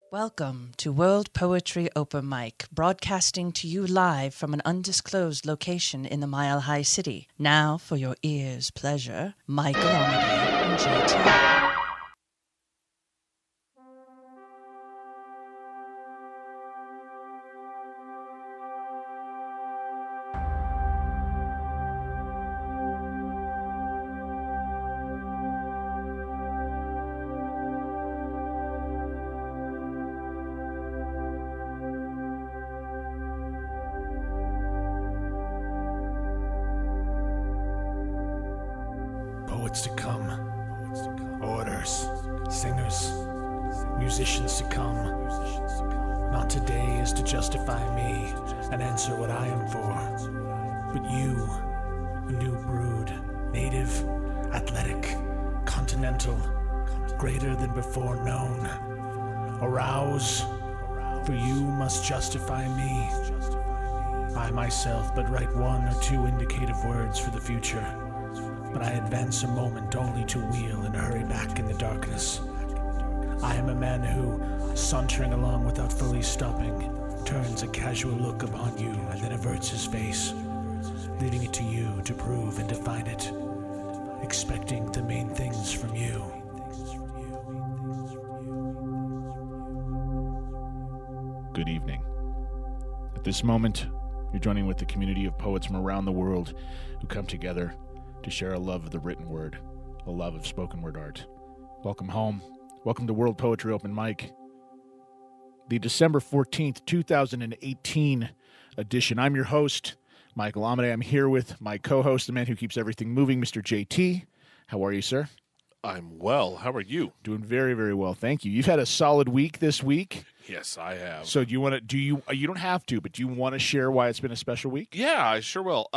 Welcome to World Poetry Open Mic, broadcasting to you live from an undisclosed location in the Mile High City. Now, for your ears' pleasure, Michael Amadei and JT. Poets to come, orators, singers, musicians to come. Not today is to justify me and answer what I am for, but you, a new brood, native, athletic, continental, greater than before known. Arouse, for you must justify me. I myself but write one or two indicative words for the future. But I advance a moment only to wheel and hurry back in the darkness. I am a man who, sauntering along without fully stopping, turns a casual look upon you and then averts his face, leaving it to you to prove and define it, expecting the main things from you. Good evening. At this moment, you're joining with the community of poets from around the world who come together to share a love of the written word, a love of spoken word art. Welcome home. Welcome to World Poetry Open Mic, the December 14th, 2018 edition. I'm your host, Michael Amadei. I'm here with my co-host, the man who keeps everything moving, Mr. JT. How are you, sir? I'm well. How are you? Doing very, very well. Thank you. You've had a solid week this week. Yes, I have. So you don't have to, but do you want to share why it's been a special week? Yeah, I sure will.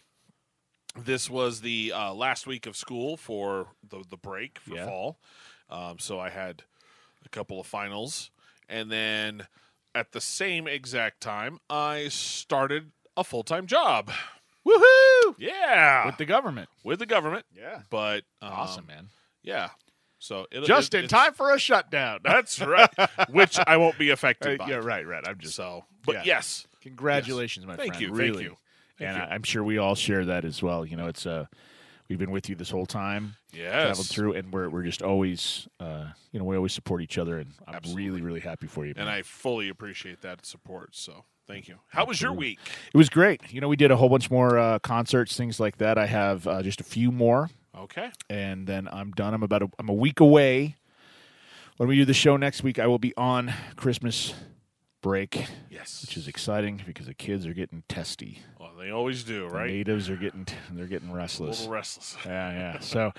This was the last week of school for the break for fall. So I had a couple of finals. And then at the same exact time, I started a full-time job. Woohoo! Yeah. With the government. With the government. Yeah. But Awesome, man. Yeah. So Just in time for a shutdown. That's right. Which I won't be affected by. Yeah, right. I'm just but yes. Congratulations, my friend. Thank you. Really. Thank you. And I'm sure we all share that as well. You know, it's we've been with you this whole time. Yes. Traveled through, and we're just always we always support each other, and I'm Absolutely. really, really happy for you, man. And I fully appreciate that support. So thank you. How was your week? It was great. You know, we did a whole bunch more concerts, things like that. I have just a few more. Okay. And then I'm done. I'm a week away. When we do the show next week, I will be on Christmas break. Yes. Which is exciting because the kids are getting testy. Well, they always do, The right? natives are getting restless. A little restless. Yeah. So,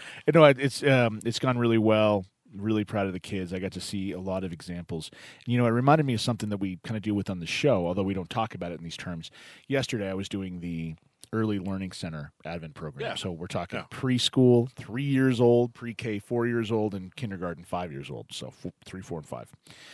it's gone really well. Really proud of the kids. I got to see a lot of examples. You know, it reminded me of something that we kind of deal with on the show, although we don't talk about it in these terms. Yesterday, I was doing the Early Learning Center Advent program. Yeah. So we're talking preschool, 3 years old, pre-K, 4 years old, and kindergarten, 5 years old. So 3, 4, and 5.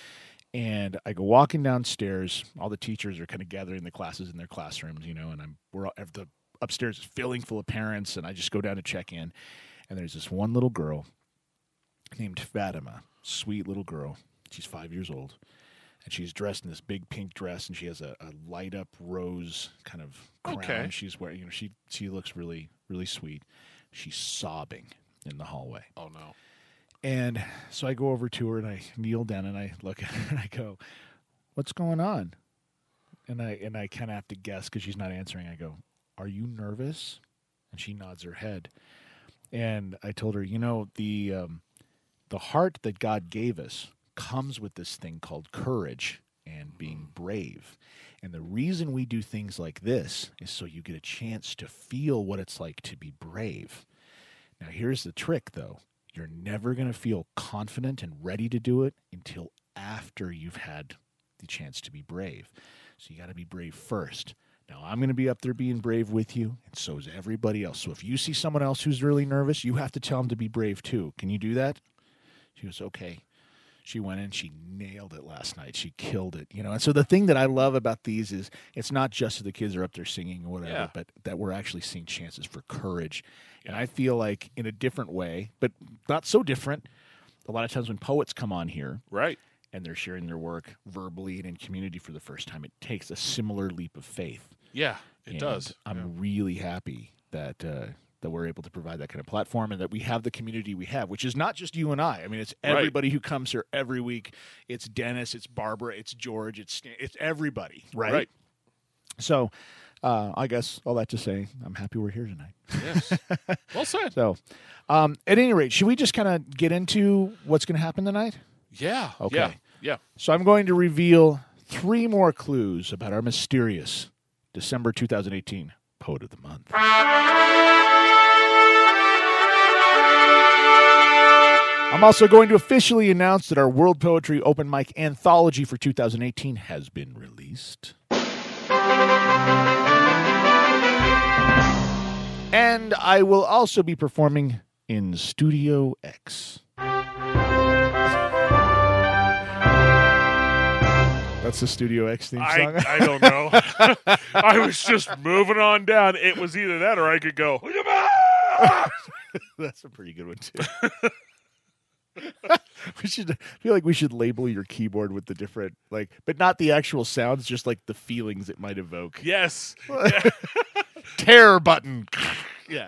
And I go walking downstairs. All the teachers are kind of gathering the classes in their classrooms, you know, and the upstairs is filling full of parents, and I just go down to check in. And there's this one little girl named Fatima, sweet little girl. She's 5 years old. And she's dressed in this big pink dress, and she has a light-up rose kind of crown Okay. she's wearing. You know, she looks really, really sweet. She's sobbing in the hallway. Oh, no. And so I go over to her, and I kneel down, and I look at her, and I go, "What's going on?" And I kind of have to guess because she's not answering. I go, "Are you nervous?" And she nods her head. And I told her, you know, the heart that God gave us comes with this thing called courage and being brave. And the reason we do things like this is so you get a chance to feel what it's like to be brave. Now, here's the trick, though. You're never going to feel confident and ready to do it until after you've had the chance to be brave. So you got to be brave first. Now, I'm going to be up there being brave with you, and so is everybody else. So if you see someone else who's really nervous, you have to tell them to be brave too. Can you do that? She goes, okay. She went in, she nailed it last night. She killed it, you know. And so the thing that I love about these is it's not just that the kids are up there singing or whatever, but that we're actually seeing chances for courage. And I feel like in a different way, but not so different, a lot of times when poets come on here, Right. and they're sharing their work verbally and in community for the first time, it takes a similar leap of faith. Yeah, it does. I'm really happy that that we're able to provide that kind of platform and that we have the community we have, which is not just you and I. I mean, it's everybody who comes here every week. It's Dennis, it's Barbara, it's George, it's everybody, right? So I guess all that to say, I'm happy we're here tonight. Yes. Well said. So at any rate, should we just kind of get into what's going to happen tonight? Yeah. Okay. Yeah. So I'm going to reveal 3 more clues about our mysterious December 2018 Poet of the Month. I'm also going to officially announce that our World Poetry Open Mic Anthology for 2018 has been released. And I will also be performing in Studio X. That's the Studio X theme song? I don't know. I was just moving on down. It was either that or I could go. That's a pretty good one, too. I feel like we should label your keyboard with the different, but not the actual sounds, just like the feelings it might evoke. Yes. Terror button. Yeah.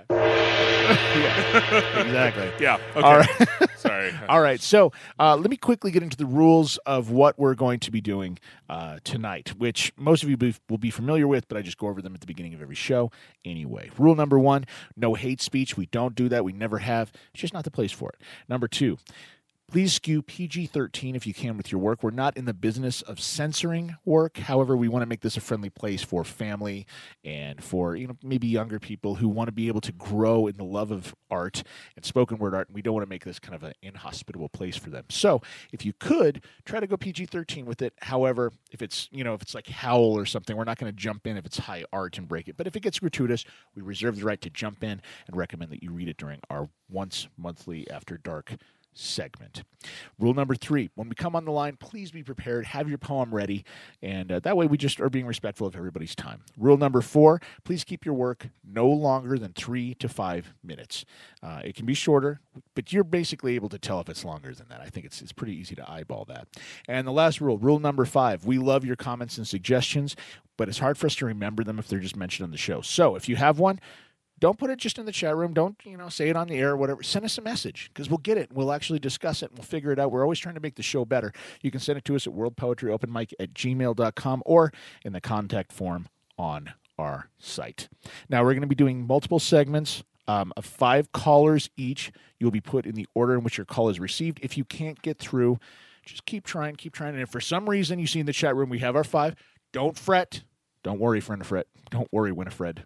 Yeah. Exactly. Yeah. Okay. All right. Sorry. All right. So let me quickly get into the rules of what we're going to be doing tonight, which most of you will be familiar with, but I just go over them at the beginning of every show anyway. Rule number 1, no hate speech. We don't do that. We never have. It's just not the place for it. Number 2, please skew PG-13 if you can with your work. We're not in the business of censoring work. However, we want to make this a friendly place for family and for maybe younger people who want to be able to grow in the love of art and spoken word art. And we don't want to make this kind of an inhospitable place for them. So if you could, try to go PG-13 with it. However, if it's like Howl or something, we're not going to jump in if it's high art and break it. But if it gets gratuitous, we reserve the right to jump in and recommend that you read it during our once monthly After Dark segment. Rule number 3, when we come on the line, please be prepared, have your poem ready, and that way we just are being respectful of everybody's time. Rule number 4, please keep your work no longer than 3 to 5 minutes. It can be shorter, but you're basically able to tell if it's longer than that. I think it's pretty easy to eyeball that. And the last rule number 5, we love your comments and suggestions, but it's hard for us to remember them if they're just mentioned on the show. So if you have one, don't put it just in the chat room. Don't, say it on the air or whatever. Send us a message because we'll get it. We'll actually discuss it and we'll figure it out. We're always trying to make the show better. You can send it to us at worldpoetryopenmic@gmail.com or in the contact form on our site. Now, we're going to be doing multiple segments of 5 callers each. You'll be put in the order in which your call is received. If you can't get through, just keep trying. And if for some reason you see in the chat room we have our 5, don't fret. Don't worry, Fred. Don't worry, Winifred.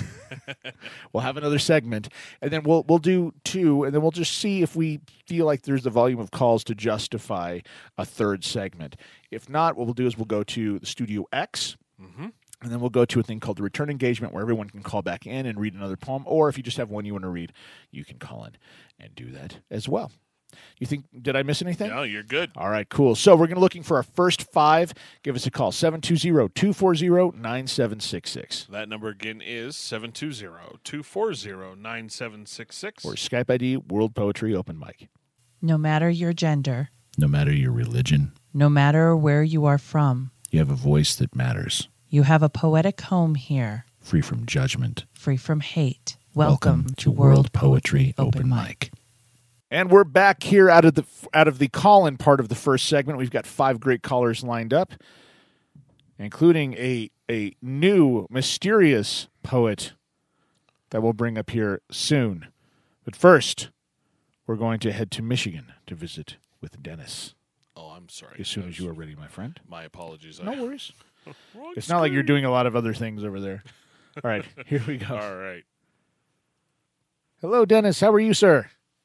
We'll have another segment, and then we'll do 2, and then we'll just see if we feel like there's the volume of calls to justify a 3rd segment. If not, what we'll do is we'll go to the Studio X, and then we'll go to a thing called the return engagement where everyone can call back in and read another poem, or if you just have one you want to read, you can call in and do that as well. You think, did I miss anything? No, you're good. All right, cool. So we're going to looking for our first 5. Give us a call, 720-240-9766. That number again is 720-240-9766. Or Skype ID, World Poetry Open Mic. No matter your gender, No matter your religion, no matter where you are from, you have a voice that matters. you have a poetic home here, Free from judgment. free from hate. Welcome to World Poetry Open Mic. And we're back here out of the call-in part of the first segment. We've got 5 great callers lined up, including a new mysterious poet that we'll bring up here soon. But first, we're going to head to Michigan to visit with Dennis. Oh, I'm sorry. As soon as you are ready, my friend. My apologies. No worries. It's not like you're doing a lot of other things over there. All right, here we go. All right. Hello, Dennis. How are you, sir?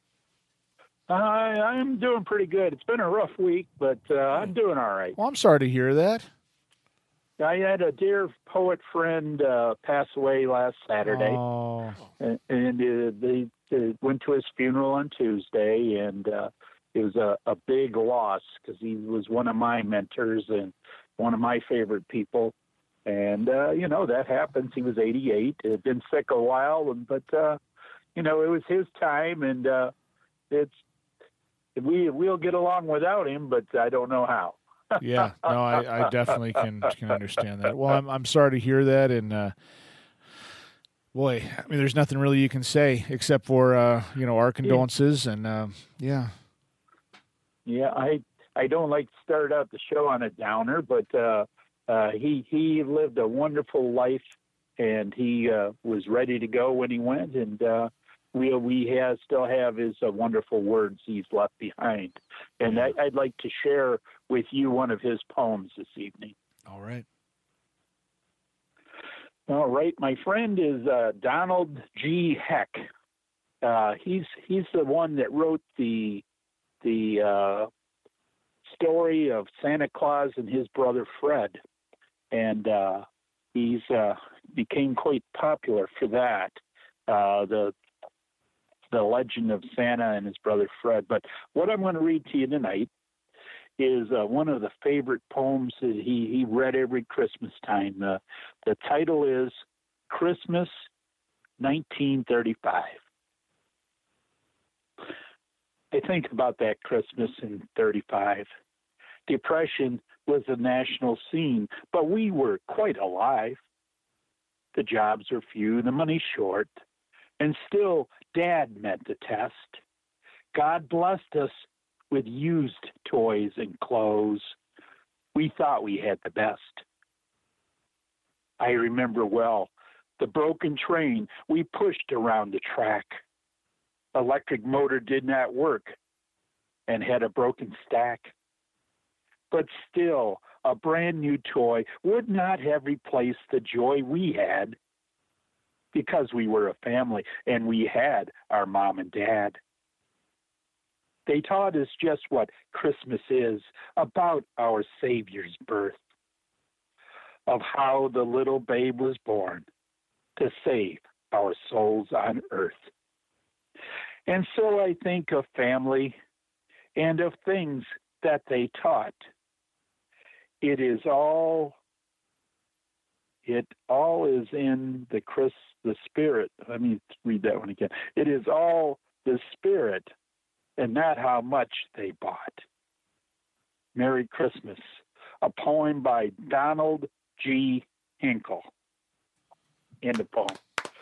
I'm doing pretty good. It's been a rough week, but I'm doing all right. Well, I'm sorry to hear that. I had a dear poet friend pass away last Saturday, Oh. and they went to his funeral on Tuesday, and it was a big loss because he was one of my mentors and one of my favorite people. And, that happens. He was 88. He had been sick a while, but it was his time, and it's we'll get along without him, but I don't know how. Yeah, no, I definitely can understand that. Well, I'm sorry to hear that, and boy, I mean, there's nothing really you can say except for our condolences, and yeah. Yeah, I don't like to start out the show on a downer, but he lived a wonderful life, and he was ready to go when he went, and we still have his wonderful words he's left behind. And I'd like to share with you one of his poems this evening. All right. All right, my friend is Donald G. Heck. He's the one that wrote the story of Santa Claus and his brother Fred, and he's became quite popular for that. The legend of Santa and his brother Fred. But what I'm going to read to you tonight is one of the favorite poems that he read every Christmas time. The title is Christmas 1935. I think about that Christmas in 35. Depression was a national scene, but we were quite alive. The jobs were few, the money short, and still Dad met the test. God blessed us with used toys and clothes. We thought we had the best. I remember well the broken train we pushed around the track. Electric motor did not work and had a broken stack. But still, a brand new toy would not have replaced the joy we had, because we were a family and we had our mom and dad. They taught us just what Christmas is, about our Savior's birth, of how the little babe was born to save our souls on earth. And so I think of family and of things that they taught. It all is in the spirit. Let me read that one again. It is all the spirit and not how much they bought. Merry Christmas, a poem by Donald G. Hinkle. End of poem.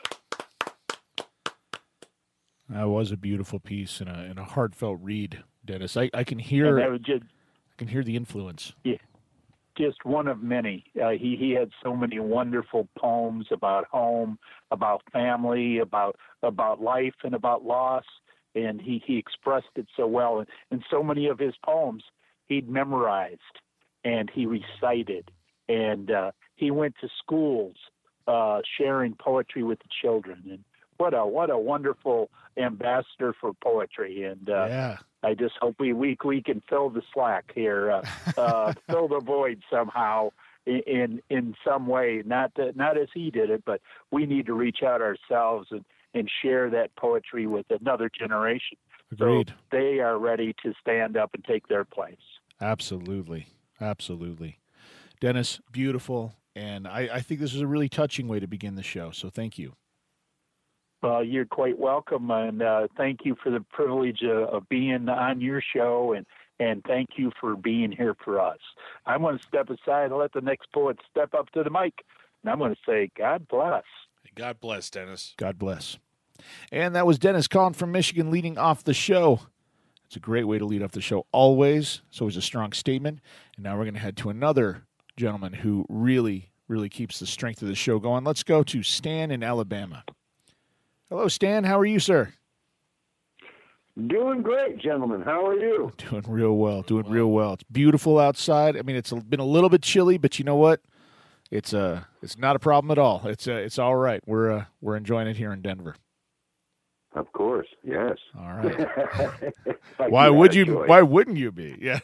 That was a beautiful piece and a heartfelt read, Dennis. I can hear I can hear the influence. Yeah. Just one of many. He had so many wonderful poems about home, about family, about life, and about loss, and he expressed it so well. And so many of his poems he'd memorized and he recited, and he went to schools sharing poetry with the children. And what a wonderful ambassador for poetry. And yeah. I just hope we can fill the slack here, fill the void somehow in some way. Not as he did it, but we need to reach out ourselves and share that poetry with another generation. Agreed. So they are ready to stand up and take their place. Absolutely. Absolutely. Dennis, beautiful. And I think this is a really touching way to begin the show. So thank you. Well, you're quite welcome, and thank you for the privilege of being on your show, and thank you for being here for us. I'm going to step aside and let the next poet step up to the mic, and I'm going to say, God bless. God bless, Dennis. God bless. And that was Dennis calling from Michigan, leading off the show. It's a great way to lead off the show always. It's always a strong statement. And now we're going to head to another gentleman who really, really keeps the strength of the show going. Let's go to Stan in Alabama. Hello, Stan. How are you, sir? Doing great, gentlemen. How are you? Doing real well. It's beautiful outside. I mean, it's been a little bit chilly, but you know what? It's not a problem at all. It's all right. We're enjoying it here in Denver. Of course, yes. All right. Why wouldn't you be? Yeah.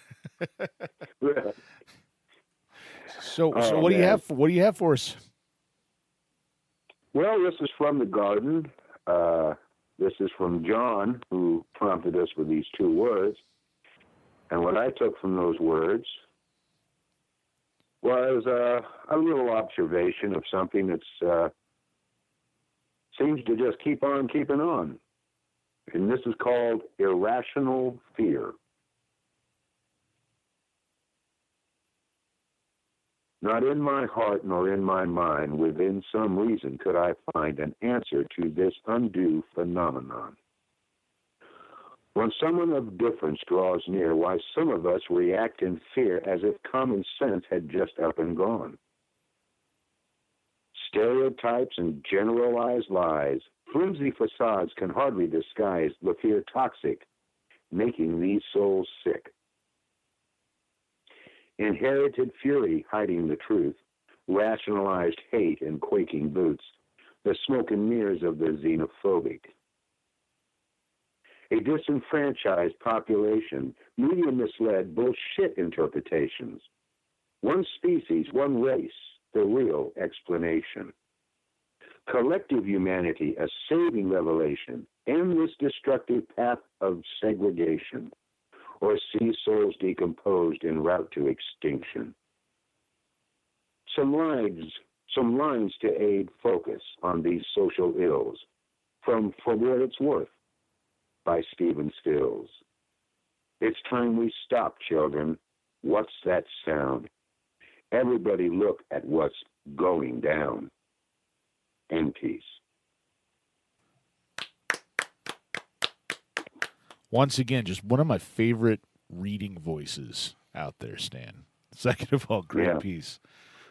So what do you have? What do you have for us? Well, this is from the Garden. This is from John, who prompted us with these two words. And what I took from those words was a little observation of something that's seems to just keep on keeping on. And this is called irrational fear. Not in my heart nor in my mind, within some reason, could I find an answer to this undue phenomenon. When someone of difference draws near, why some of us react in fear as if common sense had just up and gone. Stereotypes and generalized lies, flimsy facades can hardly disguise the fear toxic, making these souls sick. Inherited fury hiding the truth, rationalized hate in quaking boots, the smoke and mirrors of the xenophobic. A disenfranchised population, media-misled bullshit interpretations. One species, one race, the real explanation. Collective humanity, a saving revelation, endless destructive path of segregation, or see souls decomposed en route to extinction. Some lines to aid focus on these social ills, from For What It's Worth, by Stephen Stills. It's time we stop, children. What's that sound? Everybody look at what's going down. In peace. Once again, just one of my favorite reading voices out there, Stan. Second of all, great piece.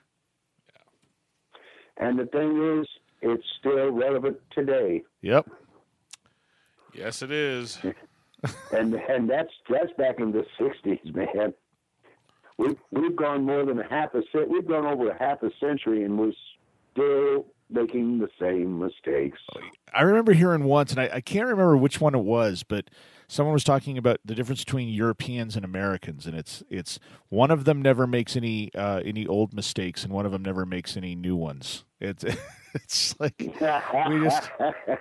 And the thing is, it's still relevant today. Yep. Yes, it is. and that's back in the 60s, man. We've gone more than we've gone over a half a century, and we're still making the same mistakes. I remember hearing once, and I can't remember which one it was, but someone was talking about the difference between Europeans and Americans, and it's one of them never makes any old mistakes, and one of them never makes any new ones. It's like we just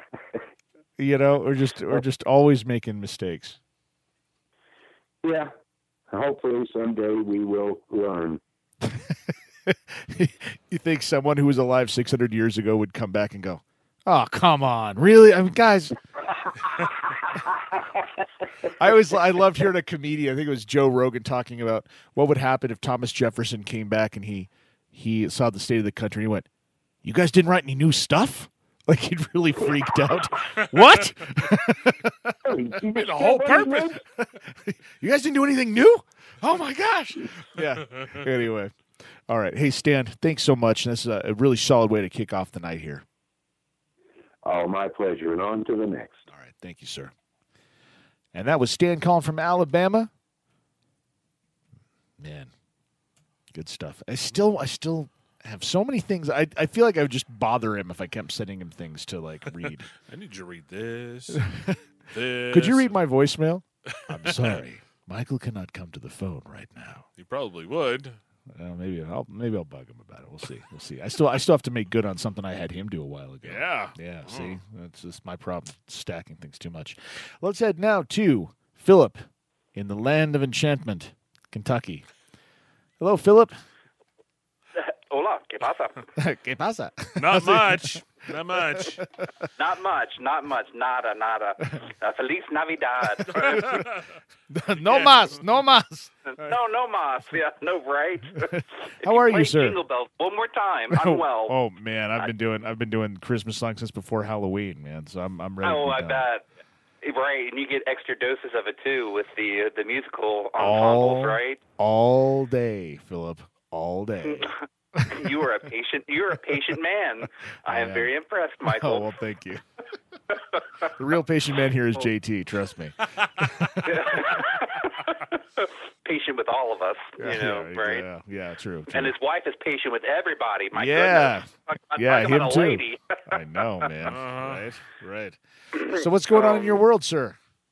we're just always making mistakes. Yeah. Hopefully someday we will learn. You think someone who was alive 600 years ago would come back and go, "Oh, come on, really? I mean, guys." I loved hearing a comedian. I think it was Joe Rogan talking about what would happen if Thomas Jefferson came back and he saw the state of the country and he went, "You guys didn't write any new stuff?" Like he'd really freaked out. What? The whole purpose. You guys didn't do anything new? Oh my gosh. Yeah. Anyway. All right. Hey, Stan, thanks so much. This is a really solid way to kick off the night here. Oh, my pleasure. And on to the next. All right. Thank you, sir. And that was Stan calling from Alabama. Man, good stuff. I still have so many things. I feel like I would just bother him if I kept sending him things to like read. I need you to read this. This. Could you read my voicemail? I'm sorry. Michael cannot come to the phone right now. You probably would. Maybe I'll bug him about it. We'll see. I still have to make good on something I had him do a while ago. Yeah. See, that's just my problem, stacking things too much. Let's head now to Philip in the land of enchantment, Kentucky. Hello, Philip. Hola, ¿qué pasa? ¿Qué pasa? Not much. Not much. Not much. Nada. Feliz Navidad. No más. No mas. Yeah, no, right? How are you, sir? Jingle bells one more time. I'm well. Oh man, I've been doing Christmas songs since before Halloween, man. So I'm ready. Oh, I bet. Right, and you get extra doses of it too with the musical ensembles, right? All day, Philip. All day. You are a patient man. I am very impressed, Michael. Oh, well, thank you. The real patient man here is JT, trust me. Patient with all of us, right? Yeah, true. And his wife is patient with everybody. My goodness. Yeah, him about a too. Lady. I know, man. Right. So what's going on in your world, sir?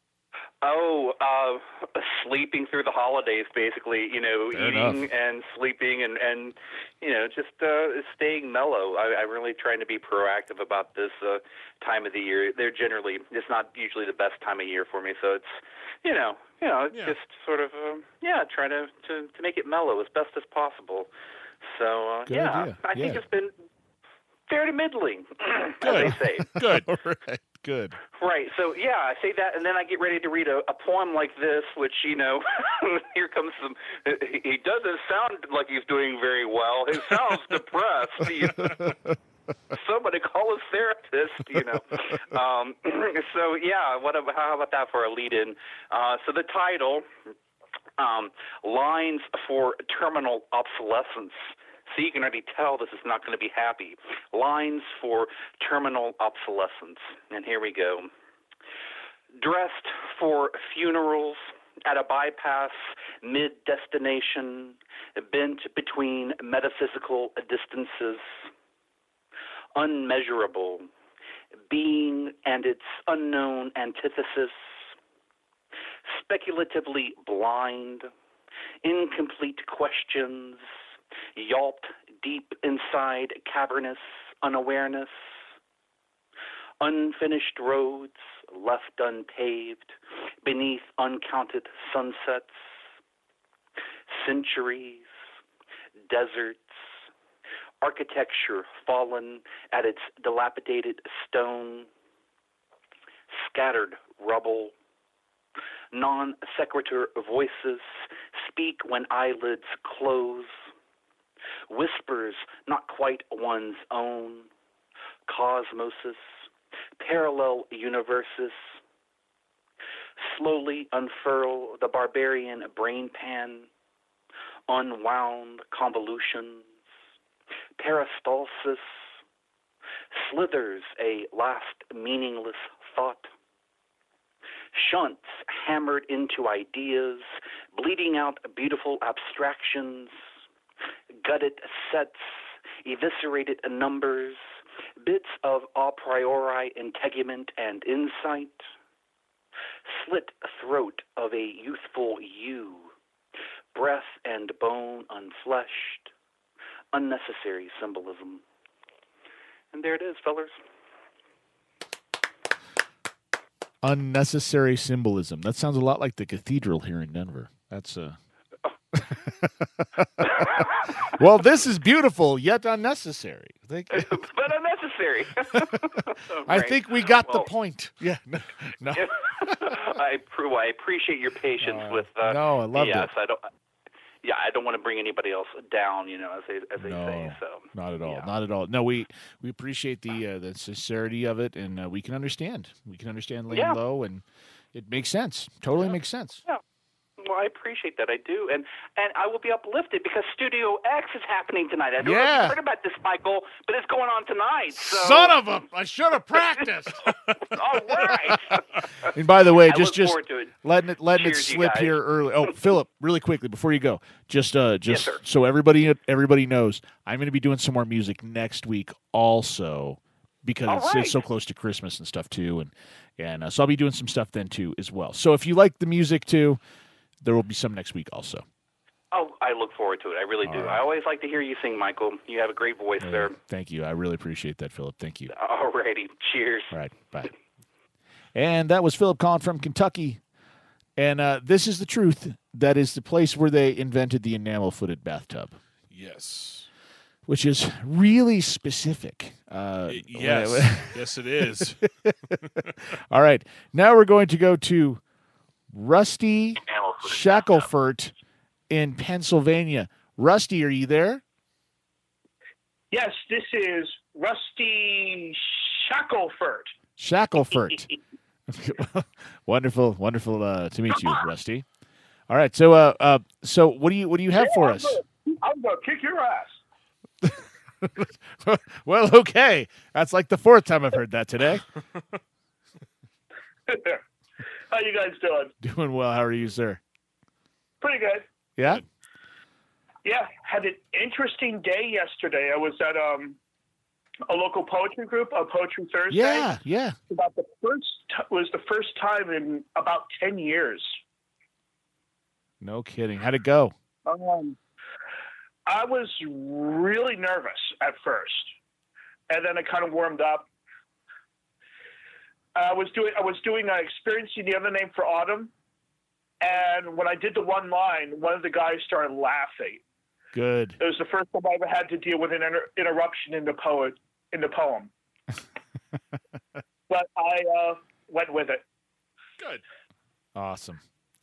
Sleeping through the holidays, basically, eating and sleeping and just staying mellow. I'm really trying to be proactive about this time of the year. It's not usually the best time of year for me, so it's, just sort of, trying to make it mellow as best as possible. So, Good idea. I think it's been fairly middling, Good. as they say. Good. All right. Good. Right. So, yeah, I say that, and then I get ready to read a poem like this, which, here comes some. He doesn't sound like he's doing very well. He sounds depressed. Somebody call a therapist, So, yeah, how about that for a lead-in? So the title, Lines for Terminal Obsolescence. So you can already tell this is not going to be happy. Lines for terminal obsolescence. And here we go. Dressed for funerals at a bypass mid-destination, bent between metaphysical distances, unmeasurable, being and its unknown antithesis, speculatively blind, incomplete questions, yelped deep inside cavernous unawareness, unfinished roads left unpaved beneath uncounted sunsets, centuries, deserts, architecture fallen at its dilapidated stone, scattered rubble, non sequitur voices speak when eyelids close, whispers not quite one's own, cosmoses, parallel universes, slowly unfurl the barbarian brain pan, unwound convolutions, peristalsis, slithers a last meaningless thought, shunts hammered into ideas, bleeding out beautiful abstractions, gutted sets, eviscerated numbers, bits of a priori integument and insight, slit throat of a youthful you, breath and bone unfleshed, unnecessary symbolism. And there it is, fellers. Unnecessary symbolism. That sounds a lot like the cathedral here in Denver. That's Well, this is beautiful, yet unnecessary. But unnecessary. I think we got the point. Yeah. No. I appreciate your patience with. No, I loved it. I don't want to bring anybody else down, as they say. So not at all, yeah. not at all. No, we appreciate the sincerity of it, and we can understand. We can understand laying low, and it makes sense. Totally makes sense. Yeah. Well, I appreciate that. I do. And I will be uplifted because Studio X is happening tonight. I don't know if you've heard about this, Michael, but it's going on tonight. So. Son of a... I should have practiced. All right. And by the way, just letting it slip here early. Oh, Philip, really quickly before you go, just yes, so everybody knows, I'm going to be doing some more music next week also because it's so close to Christmas and stuff too, and so I'll be doing some stuff then too as well. So if you like the music too, there will be some next week also. Oh, I look forward to it. I really do. Right. I always like to hear you sing, Michael. You have a great voice there. Thank you. I really appreciate that, Philip. Thank you. All righty. Cheers. All right. Bye. And that was Philip calling from Kentucky. And this is the truth. That is the place where they invented the enamel-footed bathtub. Yes. Which is really specific. Yes. Yes, it is. All right. Now we're going to go to Rusty Shackelford in Pennsylvania. Rusty, are you there? Yes, this is Rusty Shackelford. Shackelford. Wonderful to meet you, Rusty. All right, so so what do you have for us? I'm gonna kick your ass. Well, okay. That's like the fourth time I've heard that today. How you guys doing? Doing well. How are you, sir? Pretty good. Yeah? Yeah, had an interesting day yesterday. I was at a local poetry group, a Poetry Thursday. Yeah. Was the first time in about 10 years. No kidding. How'd it go? I was really nervous at first, and then I kind of warmed up. I was doing Experiencing the Other Name for Autumn, and when I did the one line, one of the guys started laughing. Good. It was the first time I ever had to deal with an interruption in the poem. But but I went with it. Good. Awesome.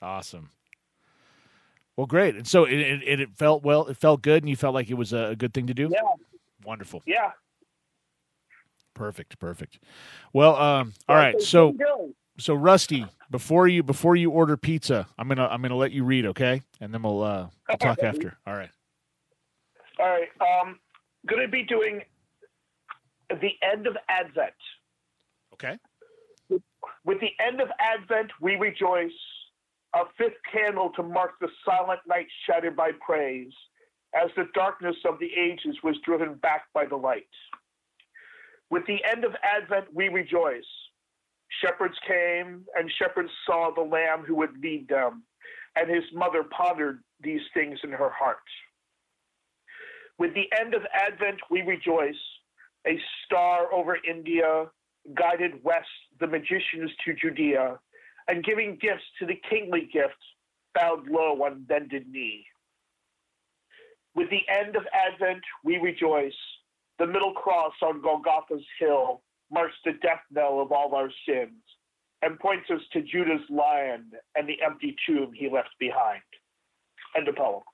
Well, great. And so it felt well. It felt good, and you felt like it was a good thing to do. Yeah. Wonderful. Yeah. Perfect. Well, all right. So Rusty, before you order pizza, I'm gonna let you read, okay? And then we'll talk after. All right. All right. Going to be doing the end of Advent. Okay. With the end of Advent, we rejoice. A fifth candle to mark the silent night shattered by praise, as the darkness of the ages was driven back by the light. With the end of Advent, we rejoice. Shepherds came, and shepherds saw the Lamb who would lead them, and his mother pondered these things in her heart. With the end of Advent, we rejoice. A star over India guided west the magicians to Judea, and giving gifts to the kingly gift, bowed low on bended knee. With the end of Advent, we rejoice. The middle cross on Golgotha's hill marks the death knell of all our sins and points us to Judah's lion and the empty tomb he left behind. End of poem.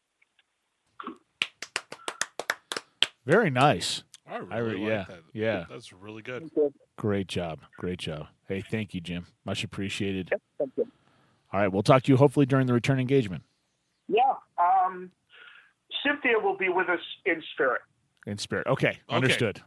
Very nice. I really like that. Yeah. That's really good. Great job. Hey, thank you, Jim. Much appreciated. Yep, thank you. All right, we'll talk to you hopefully during the return engagement. Yeah. Cynthia will be with us in spirit. In spirit. Okay. Understood.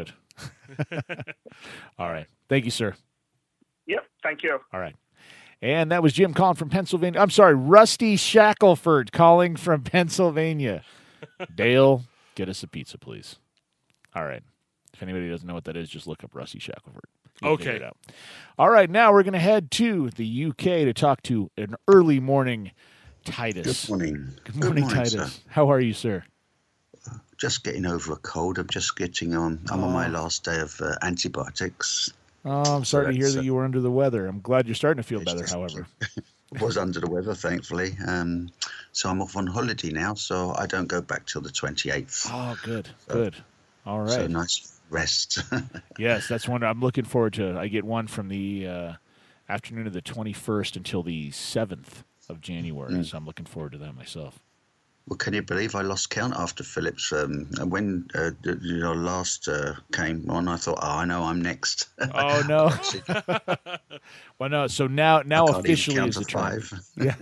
All right. Thank you, sir. Yep. Thank you. All right. And that was Jim calling from Pennsylvania. I'm sorry, Rusty Shackelford calling from Pennsylvania. Dale, get us a pizza, please. All right. If anybody doesn't know what that is, just look up Rusty Shackelford. You'll figure it out. All right. Now we're going to head to the UK to talk to an early morning Titus. Good morning. Good morning, Titus. Sir. How are you, sir? Just getting over a cold. I'm just getting on. I'm on my last day of antibiotics. Oh, I'm sorry to hear that you were under the weather. I'm glad you're starting to feel better, however. Was under the weather, thankfully. So I'm off on holiday now, so I don't go back till the 28th. Oh, good. All right. So nice rest. Yes, that's one I'm looking forward to. I get one from the afternoon of the 21st until the 7th of January, so I'm looking forward to that myself. Well, can you believe I lost count after Phillips? When last came on, I thought, I know I'm next. Oh, no. Well, no, so now officially is the time. Yeah.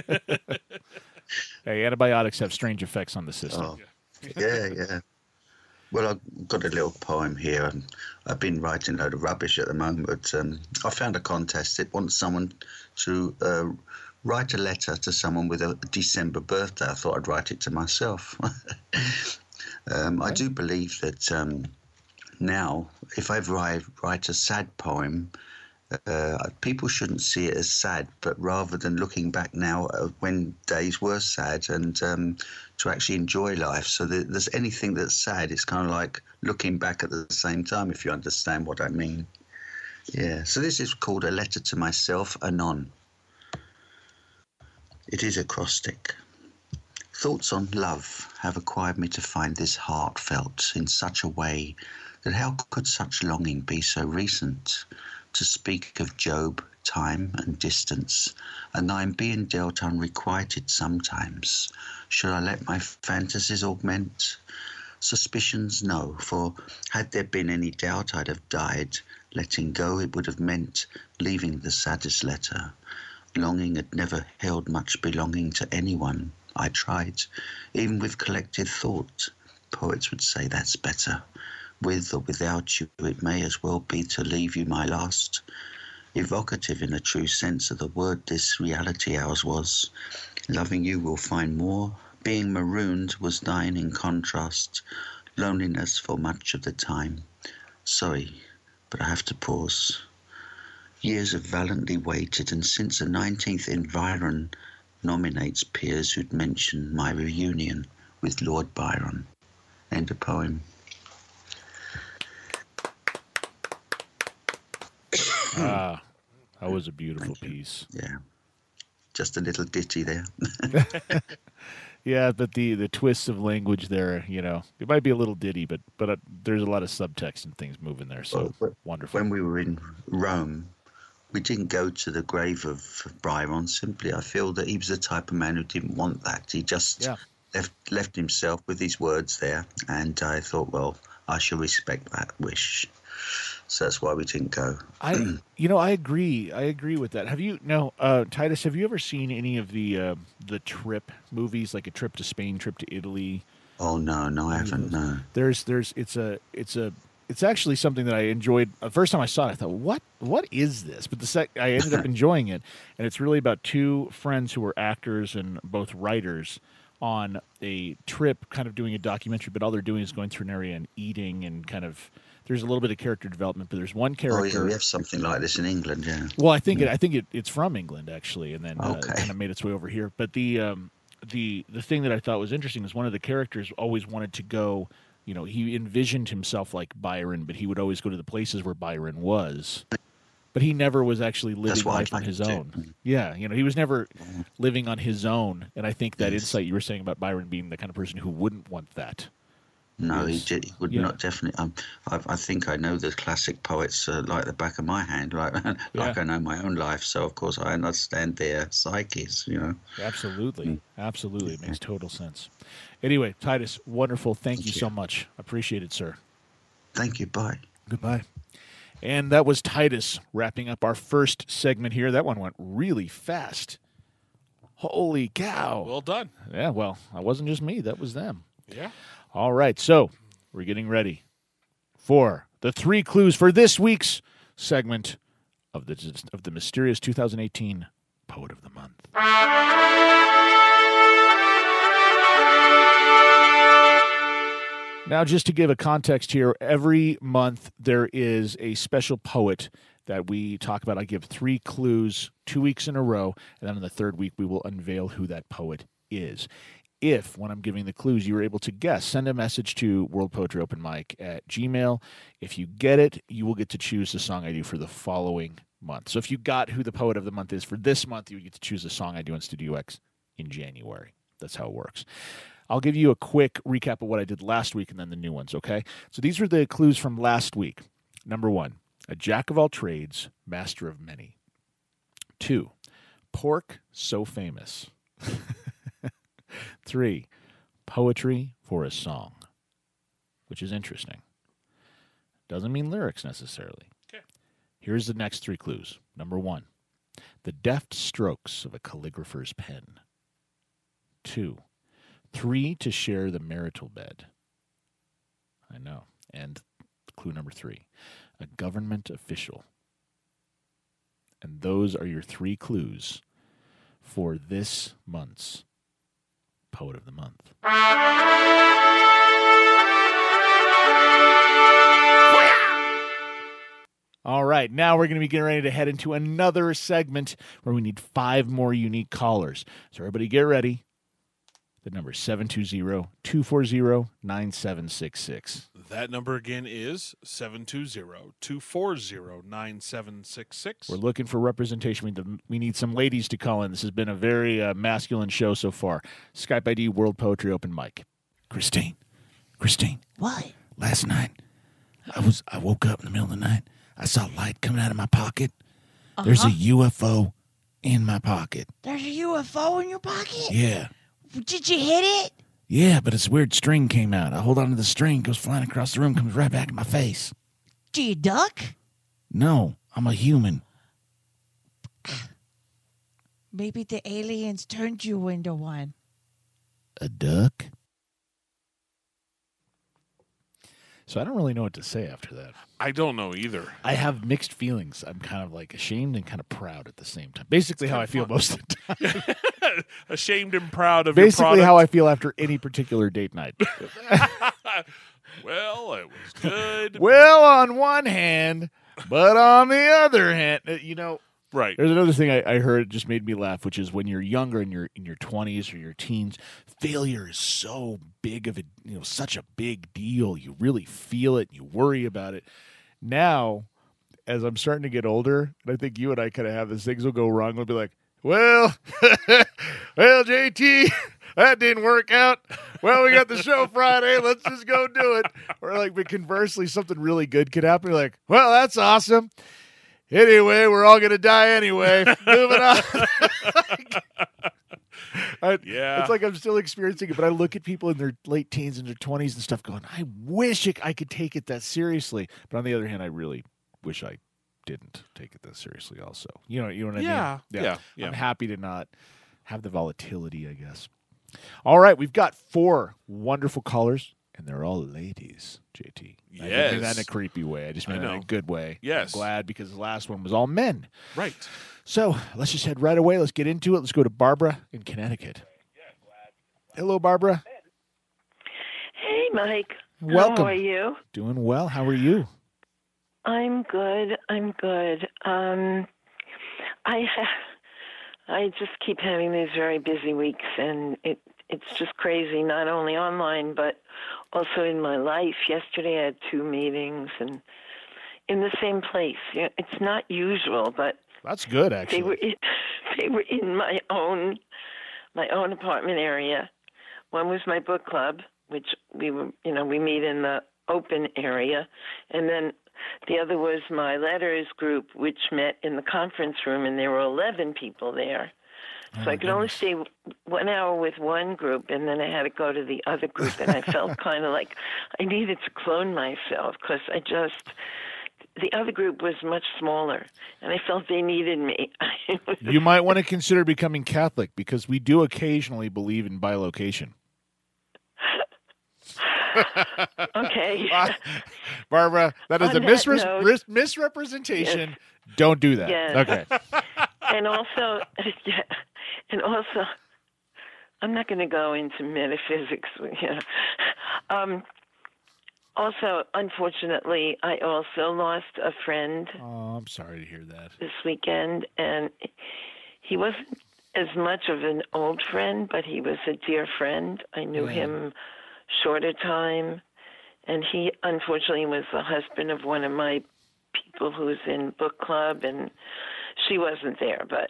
Hey, antibiotics have strange effects on the system. Oh, yeah. Well, I've got a little poem here. I've been writing a load of rubbish at the moment, but I found a contest. It wants someone to write a letter to someone with a December birthday. I thought I'd write it to myself. I do believe that now, if I write a sad poem, people shouldn't see it as sad, but rather than looking back now when days were sad and to actually enjoy life. So there's anything that's sad, it's kind of like looking back at the same time, if you understand what I mean. Yeah, so this is called A Letter to Myself, Anon. It is acrostic. Thoughts on love have acquired me to find this heartfelt in such a way that how could such longing be so recent? To speak of Job, time and distance, and I'm being dealt unrequited sometimes. Should I let my fantasies augment? Suspicions, no, for had there been any doubt I'd have died. Letting go it would have meant leaving the saddest letter. Longing had never held much belonging to anyone. I tried, even with collected thought. Poets would say that's better. With or without you, it may as well be to leave you my last. Evocative in a true sense of the word this reality ours was. Loving you will find more. Being marooned was thine in contrast. Loneliness for much of the time. Sorry, but I have to pause. Years have valiantly waited, and since the 19th Environ nominates peers who'd mention my reunion with Lord Byron. End of poem. That was a beautiful piece. Yeah. just a little ditty there. Yeah, but the twists of language there, it might be a little ditty, but there's a lot of subtext and things moving there. So wonderful. When we were in Rome, we didn't go to the grave of Byron. Simply, I feel that he was the type of man who didn't want that. He just left himself with his words there, and I thought, well, I shall respect that wish. So that's why we didn't go. I agree. I agree with that. Have you Titus? Have you ever seen any of the Trip movies, like A Trip to Spain, Trip to Italy? Oh no, I haven't. No. It's actually something that I enjoyed. The first time I saw it, I thought, what is this? But I ended up enjoying it, and it's really about two friends who are actors and both writers on a trip, kind of doing a documentary. But all they're doing is going through an area and eating, and kind of. There's a little bit of character development, but there's one character. Oh, yeah, we have something like this in England, yeah. Well, I think it's from England actually, and then it kind of made its way over here. But the thing that I thought was interesting is one of the characters always wanted to go. He envisioned himself like Byron, but he would always go to the places where Byron was. But he never was actually living life on his own. Yeah, he was never living on his own, and I think that insight you were saying about Byron being the kind of person who wouldn't want that. No, he would not definitely. I think I know the classic poets like the back of my hand, like I know my own life. So of course I understand their psyches. Absolutely, absolutely, it makes total sense. Anyway, Titus, wonderful. Thank you so much. Appreciate it, sir. Thank you. Bye. Goodbye. And that was Titus wrapping up our first segment here. That one went really fast. Holy cow! Well done. Yeah. Well, that wasn't just me. That was them. Yeah. All right, so we're getting ready for the 3 clues for this week's segment of the mysterious 2018 Poet of the Month. Now, just to give a context here, every month there is a special poet that we talk about. I give 3 clues 2 weeks in a row, and then in the third week we will unveil who that poet is. If, when I'm giving the clues, you were able to guess, send a message to World Poetry Open Mic at Gmail. If you get it, you will get to choose the song I do for the following month. So if you got who the Poet of the Month is for this month, you would get to choose the song I do on Studio X in January. That's how it works. I'll give you a quick recap of what I did last week and then the new ones, okay? So these are the clues from last week. Number 1, a jack of all trades, master of many. 2, pork so famous. 3, poetry for a song, which is interesting. Doesn't mean lyrics necessarily. Okay. Here's the next 3 clues. Number 1, the deft strokes of a calligrapher's pen. 2, 3 to share the marital bed. I know. And clue number 3, a government official. And those are your 3 clues for this month's Poet of the Month. All right, now we're going to be getting ready to head into another segment where we need 5 more unique callers. So everybody get ready. The number is 720-240-9766. That number again is 720-240-9766. We're looking for representation. We need some ladies to call in. This has been a very masculine show so far. Skype ID World Poetry Open Mic. Christine. What? Last night, I woke up in the middle of the night. I saw light coming out of my pocket. There's a UFO in my pocket. There's a UFO in your pocket? Yeah. Did you hit it? Yeah, but this weird string came out. I hold on to the string, goes flying across the room, comes right back in my face. Do you duck? No, I'm a human. Maybe the aliens turned you into one. A duck? So I don't really know what to say after that. I don't know either. I have mixed feelings. I'm kind of like ashamed and kind of proud at the same time. Basically how I feel most of the time. Ashamed and proud of Basically your product. how I feel after any particular date night. Well, it was good. Well, on one hand, but on the other hand, right. There's another thing I heard just made me laugh, which is when you're younger and you're in your 20s or your teens, failure is so big of a, such a big deal. You really feel it. You worry about it. Now, as I'm starting to get older, and I think you and I kind of have this, things will go wrong. We'll be like, well, JT, that didn't work out. Well, we got the show Friday. Let's just go do it. Or like, but conversely, something really good could happen. You're like, well, that's awesome. Anyway, we're all going to die anyway. Moving on. It's like I'm still experiencing it, but I look at people in their late teens and their 20s and stuff going, I wish I could take it that seriously. But on the other hand, I really wish I didn't take it that seriously also. You know what I mean? Yeah. I'm happy to not have the volatility, I guess. All right, we've got 4 wonderful callers, and they're all ladies, JT. Yes. I didn't mean that in a creepy way. I just mean that in a good way. Yes. I'm glad, because the last one was all men. Right. So let's just head right away. Let's get into it. Let's go to Barbara in Connecticut. Hello, Barbara. Hey, Mike. Welcome. How are you? Doing well. How are you? I'm good. I just keep having these very busy weeks, and it's just crazy, not only online, but also in my life. Yesterday I had 2 meetings, and in the same place. It's not usual, but that's good, actually. They were in my own apartment area. One was my book club, which we meet in the open area, and then the other was my letters group, which met in the conference room, and there were 11 people there. So I could only stay 1 hour with one group, and then I had to go to the other group, and I felt kind of like I needed to clone myself, because the other group was much smaller, and I felt they needed me. You might want to consider becoming Catholic, because we do occasionally believe in bilocation. Okay. Barbara, that is a misrepresentation. Yes. Don't do that. Yes. Okay. And also, I'm not going to go into metaphysics. Also, unfortunately, I also lost a friend. Oh, I'm sorry to hear that. This weekend, and he wasn't as much of an old friend, but he was a dear friend. I knew him shorter time, and he unfortunately was the husband of one of my people who's in book club, and she wasn't there, but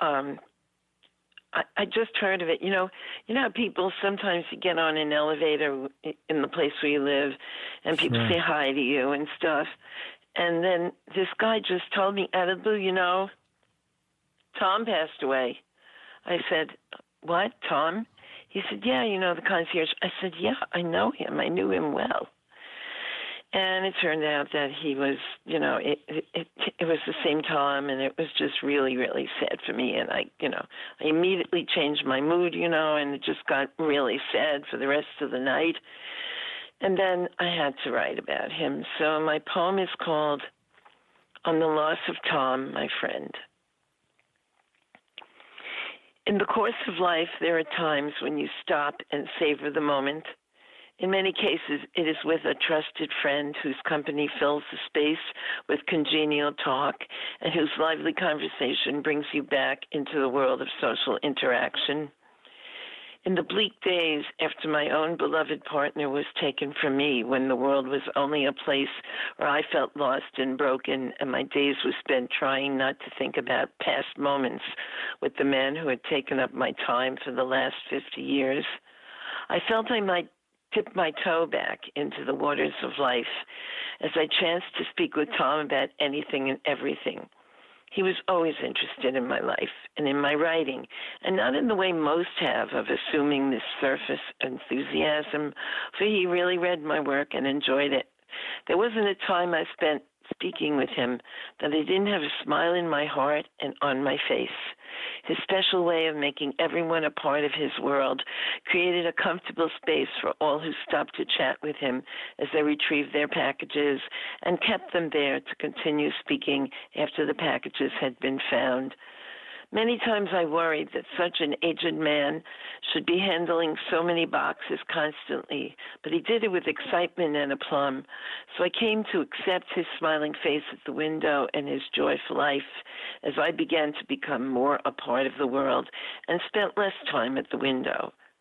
I just heard of it. You know how people sometimes you get on an elevator in the place where you live, and people say hi to you and stuff, and then this guy just told me out of the blue, Tom passed away. I said, what, Tom? He said, yeah, the concierge. I said, yeah, I know him. I knew him well. And it turned out that he was, it was the same Tom, and it was just really, really sad for me. And I immediately changed my mood, and it just got really sad for the rest of the night. And then I had to write about him. So my poem is called On the Loss of Tom, My Friend. In the course of life, there are times when you stop and savor the moment. In many cases, it is with a trusted friend whose company fills the space with congenial talk and whose lively conversation brings you back into the world of social interaction. In the bleak days after my own beloved partner was taken from me, when the world was only a place where I felt lost and broken, and my days were spent trying not to think about past moments with the man who had taken up my time for the last 50 years, I felt I might dip my toe back into the waters of life as I chanced to speak with Tom about anything and everything. He was always interested in my life and in my writing, and not in the way most have of assuming this surface enthusiasm, for he really read my work and enjoyed it. There wasn't a time I spent speaking with him that I didn't have a smile in my heart and on my face. His special way of making everyone a part of his world created a comfortable space for all who stopped to chat with him as they retrieved their packages and kept them there to continue speaking after the packages had been found. Many times I worried that such an aged man should be handling so many boxes constantly, but he did it with excitement and aplomb. So I came to accept his smiling face at the window and his joyful life as I began to become more a part of the world and spent less time at the window.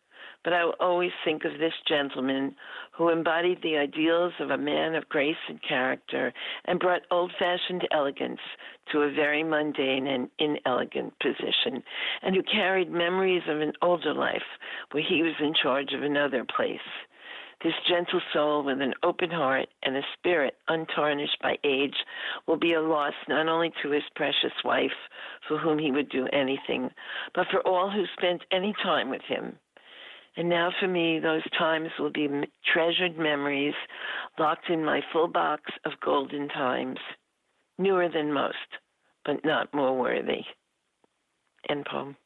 but I will always think of this gentleman who embodied the ideals of a man of grace and character and brought old-fashioned elegance to a very mundane and inelegant position, and who carried memories of an older life where he was in charge of another place. This gentle soul with an open heart and a spirit untarnished by age will be a loss not only to his precious wife, for whom he would do anything, but for all who spent any time with him. And now for me, those times will be treasured memories locked in my full box of golden times, newer than most, but not more worthy. End poem.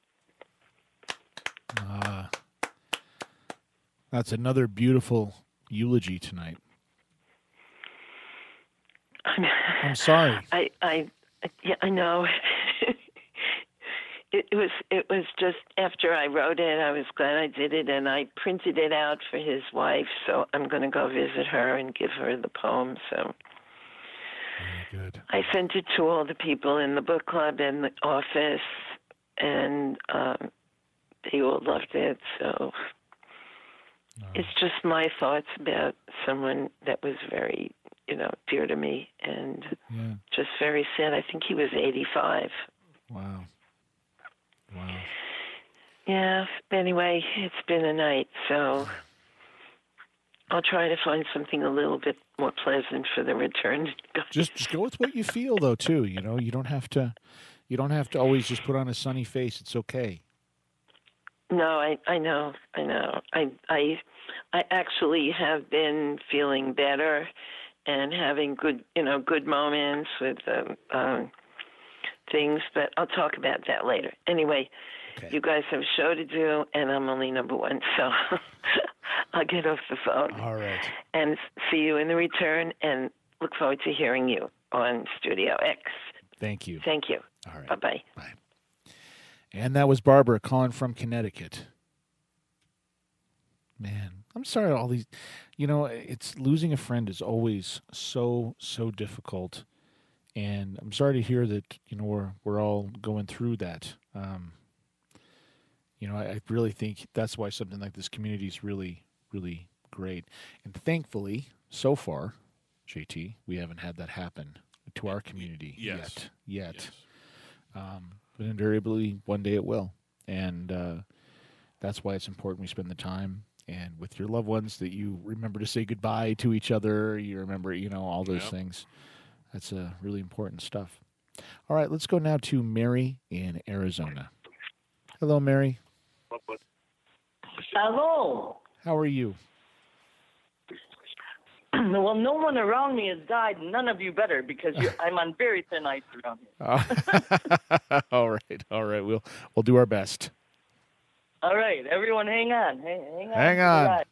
That's another beautiful eulogy tonight. I'm sorry. Yeah, I know. It was just after I wrote it, I was glad I did it, and I printed it out for his wife. So I'm going to go visit her and give her the poem. So very good. I sent it to all the people in the book club and the office, and they all loved it. So. It's just my thoughts about someone that was very, dear to me, and just very sad. I think he was 85. Wow. Yeah, anyway, it's been a night, so I'll try to find something a little bit more pleasant for the return. Just go with what you feel, though, too. You don't have to always just put on a sunny face. It's okay. No, I know. I actually have been feeling better and having good moments with things, but I'll talk about that later. Anyway, okay. You guys have a show to do, and I'm only number one, so I'll get off the phone. All right. And see you in the return, and look forward to hearing you on Studio X. Thank you. Thank you. All right. Bye-bye. Bye. And that was Barbara calling from Connecticut. Man, I'm sorry all these, it's losing a friend is always so difficult. And I'm sorry to hear that, we're all going through that. I really think that's why something like this community is really, really great. And thankfully, so far, JT, we haven't had that happen to our community yet. Yes. But invariably, one day it will. And that's why it's important we spend the time and with your loved ones that you remember to say goodbye to each other. You remember, all those things. That's really important stuff. All right, let's go now to Mary in Arizona. Hello, Mary. Hello. How are you? Well, no one around me has died, and none of you better, because I'm on very thin ice around here. All right. We'll do our best. All right, everyone, hang on. Hang on.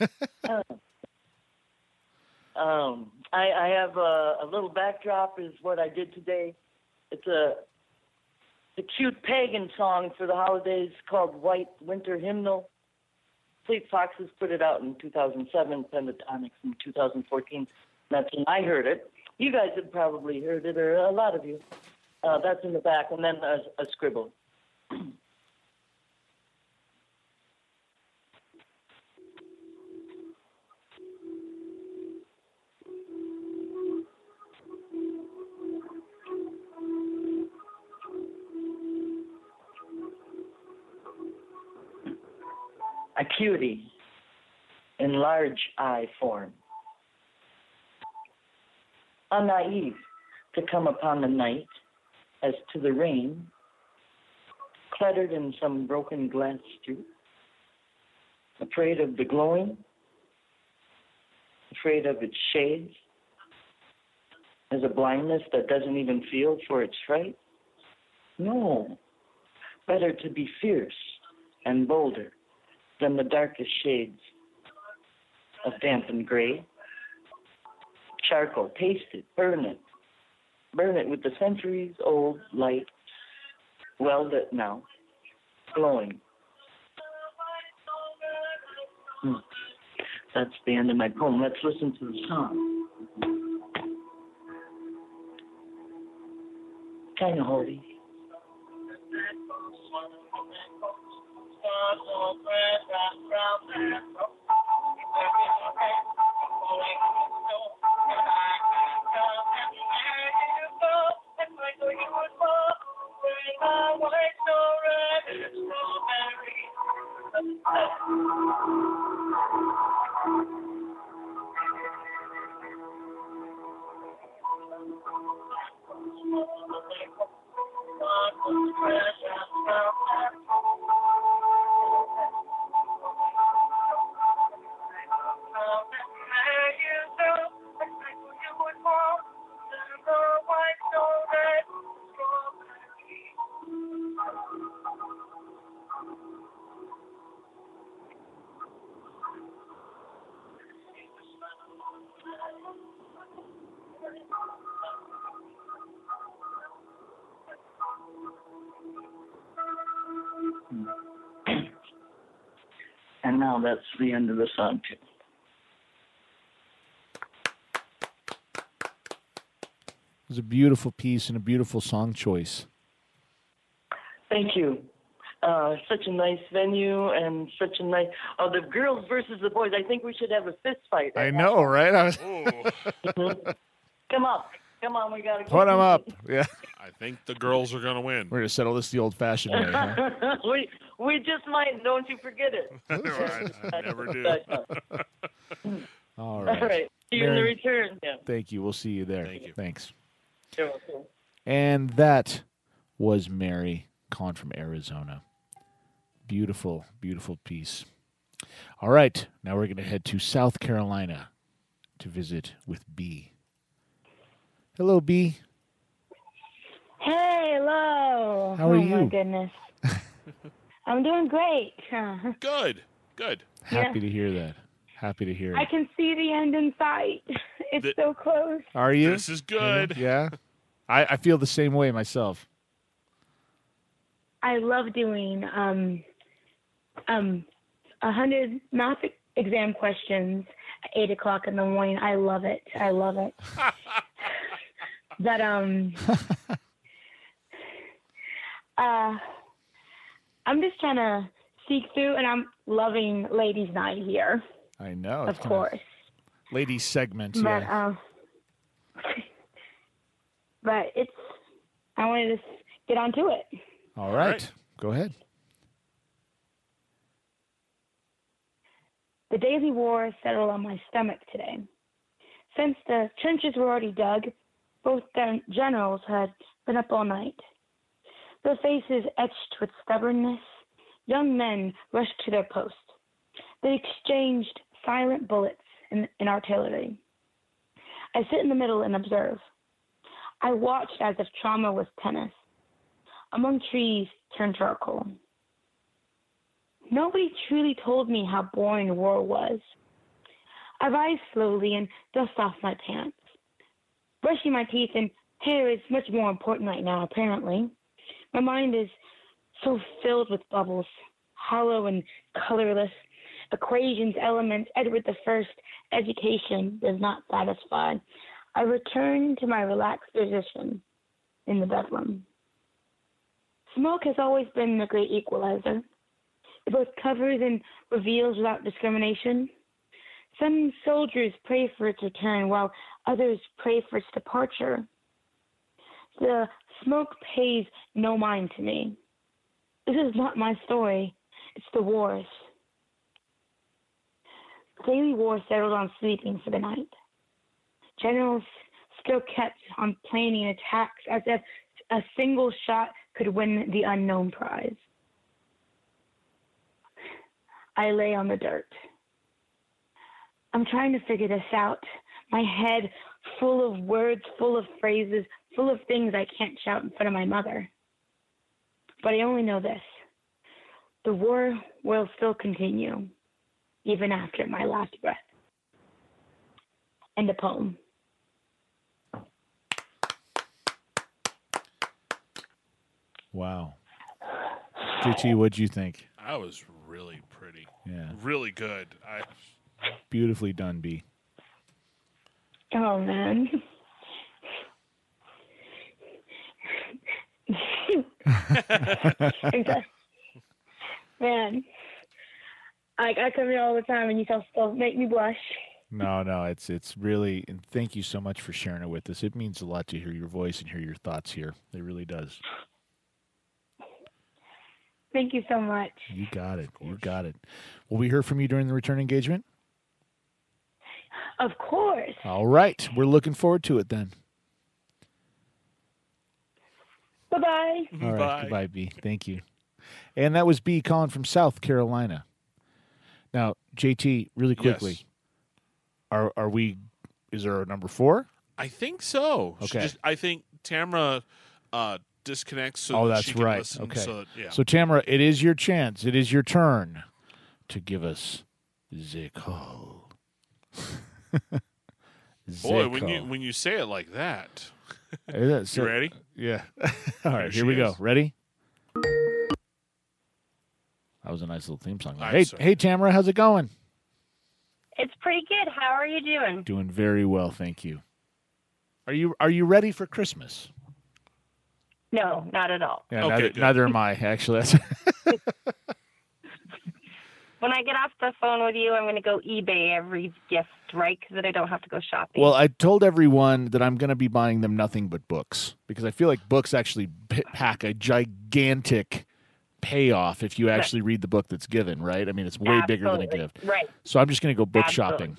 I have a little backdrop is what I did today. It's a cute pagan song for the holidays called White Winter Hymnal. Fleet Foxes put it out in 2007, Pentatonics in 2014. That's when I heard it. You guys have probably heard it, or a lot of you. That's in the back, and then a scribble. Acuity in large eye form. Unnaive to come upon the night as to the rain, cluttered in some broken glass street, afraid of the glowing, afraid of its shades, as a blindness that doesn't even feel for its fright. No, better to be fierce and bolder than the darkest shades of damp and gray. Charcoal, taste it, burn it with the centuries-old light, well lit now, glowing. That's the end of my poem. Let's listen to the song. Kind of holy. And now that's the end of the song, too. It was a beautiful piece and a beautiful song choice. Thank you. Such a nice venue and such a nice... Oh, the girls versus the boys. I think we should have a fist fight. I know, right? Come on. Come on, we got to... Put them up. Yeah. I think the girls are going to win. We're going to settle this the old-fashioned way, huh? we just might. Don't you forget it. I never do. All right. All right. See you in the return. Yeah. Thank you. We'll see you there. Thank you. Thanks. You're welcome. And that was Mary Conn from Arizona. Beautiful, beautiful piece. All right. Now we're going to head to South Carolina to visit with B. Hello, B. Hey, hello. How are you? Oh, my goodness. I'm doing great. Good. Happy to hear that. Happy to hear I it. can see the end in sight. It's so close. Are you? This is good. Yeah. I feel the same way myself. I love doing 100 math exam questions at 8 o'clock in the morning. I love it. But I'm just trying to seek through, and I'm loving Ladies' Night here. I know. Of course. Ladies segment, But, yeah. but I wanted to get on to it. All right. Go ahead. The daily war settled on my stomach today. Since the trenches were already dug, both generals had been up all night. Their faces etched with stubbornness, young men rushed to their post. They exchanged silent bullets in artillery. I sit in the middle and observe. I watched as if trauma was tennis. Among trees turned charcoal. Nobody truly told me how boring war was. I rise slowly and dust off my pants. Brushing my teeth and hair is much more important right now, apparently. My mind is so filled with bubbles, hollow and colorless. Equations, elements, Edward I education does not satisfy. I return to my relaxed position in the bedroom. Smoke has always been a great equalizer. It both covers and reveals without discrimination. Some soldiers pray for its return, while others pray for its departure. The smoke pays no mind to me. This is not my story. It's the war's. Daily war settled on sleeping for the night. Generals still kept on planning attacks as if a single shot could win the unknown prize. I lay on the dirt. I'm trying to figure this out. My head full of words, full of phrases, full of things I can't shout in front of my mother. But I only know this. The war will still continue, even after my last breath. End of poem. Wow. JT, what'd you think? That was really pretty. Yeah. Really good. Beautifully done, B. Oh, man. Man, I come here all the time and you still make me blush. No, it's really, and thank you so much for sharing it with us. It means a lot to hear your voice and hear your thoughts here. It really does. Thank you so much. You got it. You got it. Will we hear from you during the return engagement? Of course. All right. We're looking forward to it then. Bye-bye. All right. Goodbye, B. Thank you. And that was B. Conn from South Carolina. Now, JT, really quickly, Yes. are we? Is there a number 4? I think so. Okay. I think Tamara disconnects so Oh, that that's she can right. listen. Okay. So, yeah. So, Tamara, it is your chance. It is your turn to give us the call. Boy, when you say it like that. You ready? Yeah. All right, here we go. Ready? That was a nice little theme song. Hey, Tamara, how's it going? It's pretty good. How are you doing? Doing very well, thank you. Are you ready for Christmas? No, not at all. Yeah, neither am I, actually. When I get off the phone with you, I'm going to go eBay every gift, right? Because then I don't have to go shopping. Well, I told everyone that I'm going to be buying them nothing but books because I feel like books actually pack a gigantic payoff if you actually read the book that's given, right? I mean, it's way bigger than a gift. Right. So I'm just going to go book shopping,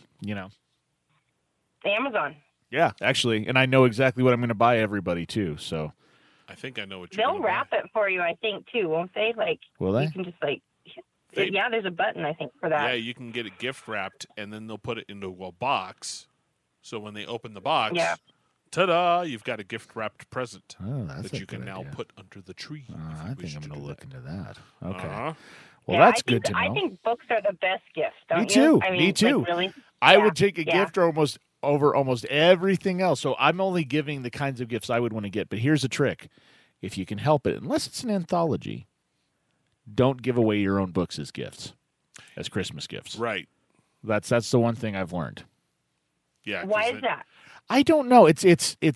Amazon. Yeah, actually. And I know exactly what I'm going to buy everybody, too, so. I think I know what They'll wrap it for you, I think, too, won't they? Will they? You can just, yeah, there's a button, I think, for that. Yeah, you can get it gift wrapped, and then they'll put it into a box. So when they open the box, ta-da, you've got a gift wrapped present that you can now put under the tree. I think I'm going to look into that. Okay. Well, that's good to know. I think books are the best gift, don't Me too. you? I mean, Me too. Really? I would take a gift over almost everything else. So I'm only giving the kinds of gifts I would want to get. But here's a trick. If you can help it, unless it's an anthology, don't give away your own books as gifts, as Christmas gifts. Right. That's the one thing I've learned. Yeah. Why is that? I don't know. I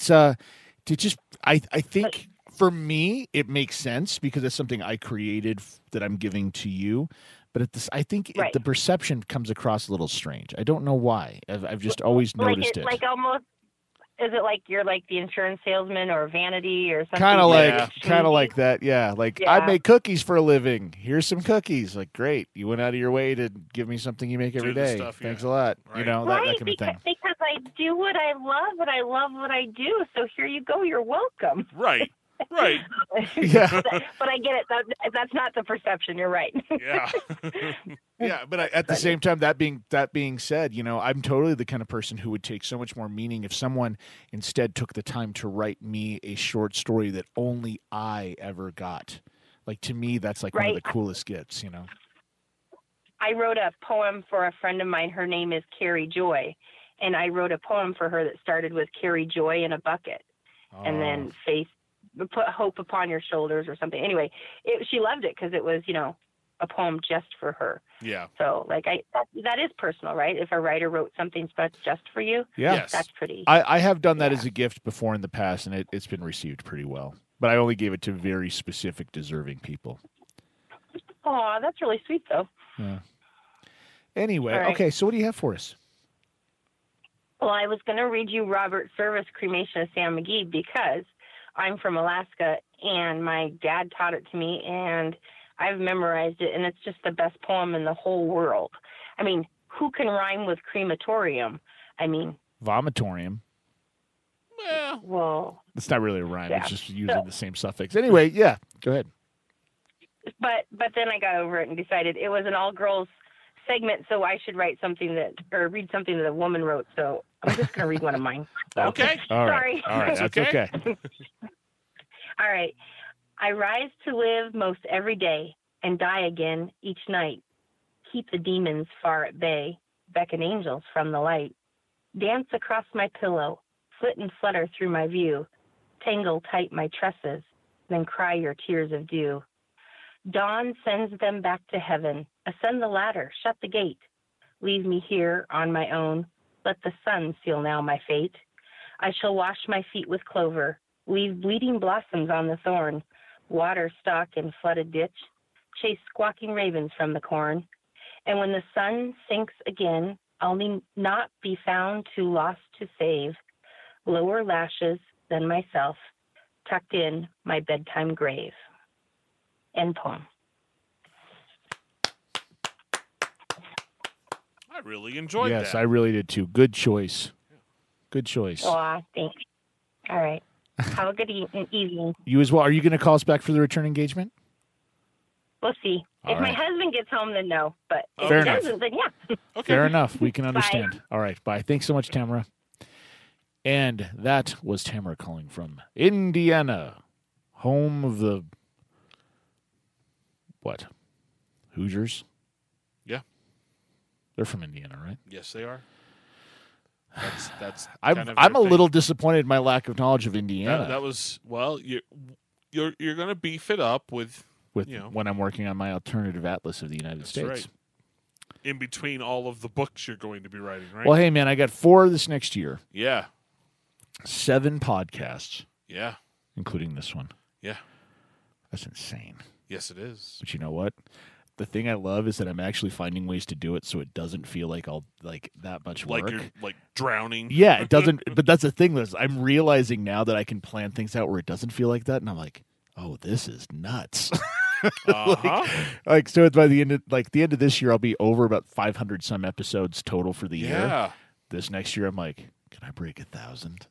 think for me it makes sense because it's something I created that I'm giving to you. But I think the perception comes across a little strange. I don't know why. I've just always noticed it. Like almost. Is it like you're like the insurance salesman or vanity or something? Kind of like that, yeah. I make cookies for a living. Here's some cookies. Like, great. You went out of your way to give me something you make every day. Thanks a lot. Right. That kind of thing. Because I do what I love, and I love what I do. So here you go. You're welcome. Right. Right. Yeah. But I get it. That's not the perception. You're right. Yeah. Yeah, but at the same time, that being said, I'm totally the kind of person who would take so much more meaning if someone instead took the time to write me a short story that only I ever got. Like, to me, that's like one of the coolest gifts, I wrote a poem for a friend of mine. Her name is Carrie Joy, and I wrote a poem for her that started with Carrie Joy in a bucket, and then put hope upon your shoulders or something. Anyway, she loved it because it was, a poem just for her. Yeah. So, that is personal, right? If a writer wrote something just for you, that's pretty. I have done that as a gift before in the past, and it's been received pretty well. But I only gave it to very specific, deserving people. Oh, that's really sweet, though. Yeah. Anyway, right. Okay, so what do you have for us? Well, I was going to read you Robert Service, Cremation of Sam McGee, because I'm from Alaska, and my dad taught it to me, and I've memorized it, and it's just the best poem in the whole world. I mean, who can rhyme with crematorium? I mean... Vomitorium. Well... It's not really a rhyme. Yeah. It's just using the same suffix. Anyway, yeah, go ahead. But then I got over it and decided it was an all-girls segment, so I should read something that a woman wrote, so I'm just going to read one of mine. So. Okay. Sorry. All right. That's okay. All right. I rise to live most every day and die again each night. Keep the demons far at bay, beckon angels from the light. Dance across my pillow, flit and flutter through my view. Tangle tight my tresses, then cry your tears of dew. Dawn sends them back to heaven. Ascend the ladder, shut the gate. Leave me here on my own. Let the sun seal now my fate. I shall wash my feet with clover. Leave bleeding blossoms on the thorn. Water stock in flooded ditch. Chase squawking ravens from the corn. And when the sun sinks again, I'll not be found too lost to save. Lower lashes than myself, tucked in my bedtime grave. End poem. I really enjoyed that. Yes, I really did too. Good choice. Good choice. Aw, thanks. All right. Have a good evening. You as well. Are you going to call us back for the return engagement? We'll see. All if my right. husband gets home, then no. But if Fair he enough. doesn't, then yeah. Okay. Fair enough. We can understand. Bye. All right. Bye. Thanks so much, Tamara. And that was Tamara calling from Indiana, home of the what? Hoosiers? Yeah. They're from Indiana, right? Yes, they are. That's I'm a little disappointed in my lack of knowledge of Indiana. That was you're going to beef it up with when I'm working on my alternative atlas of the United States. Right. In between all of the books you're going to be writing, right? Well, hey man, I got 4 this next year. Yeah. 7 podcasts. Yeah. Including this one. Yeah. That's insane. Yes, it is. But you know what? The thing I love is that I'm actually finding ways to do it so it doesn't feel like that much work. Like you're drowning. Yeah, it doesn't. But that's the thing, is I'm realizing now that I can plan things out where it doesn't feel like that, and I'm like, oh, this is nuts. So it's by the end of this year, I'll be over about 500 some episodes total for the year. This next year, I'm like, can I break 1,000?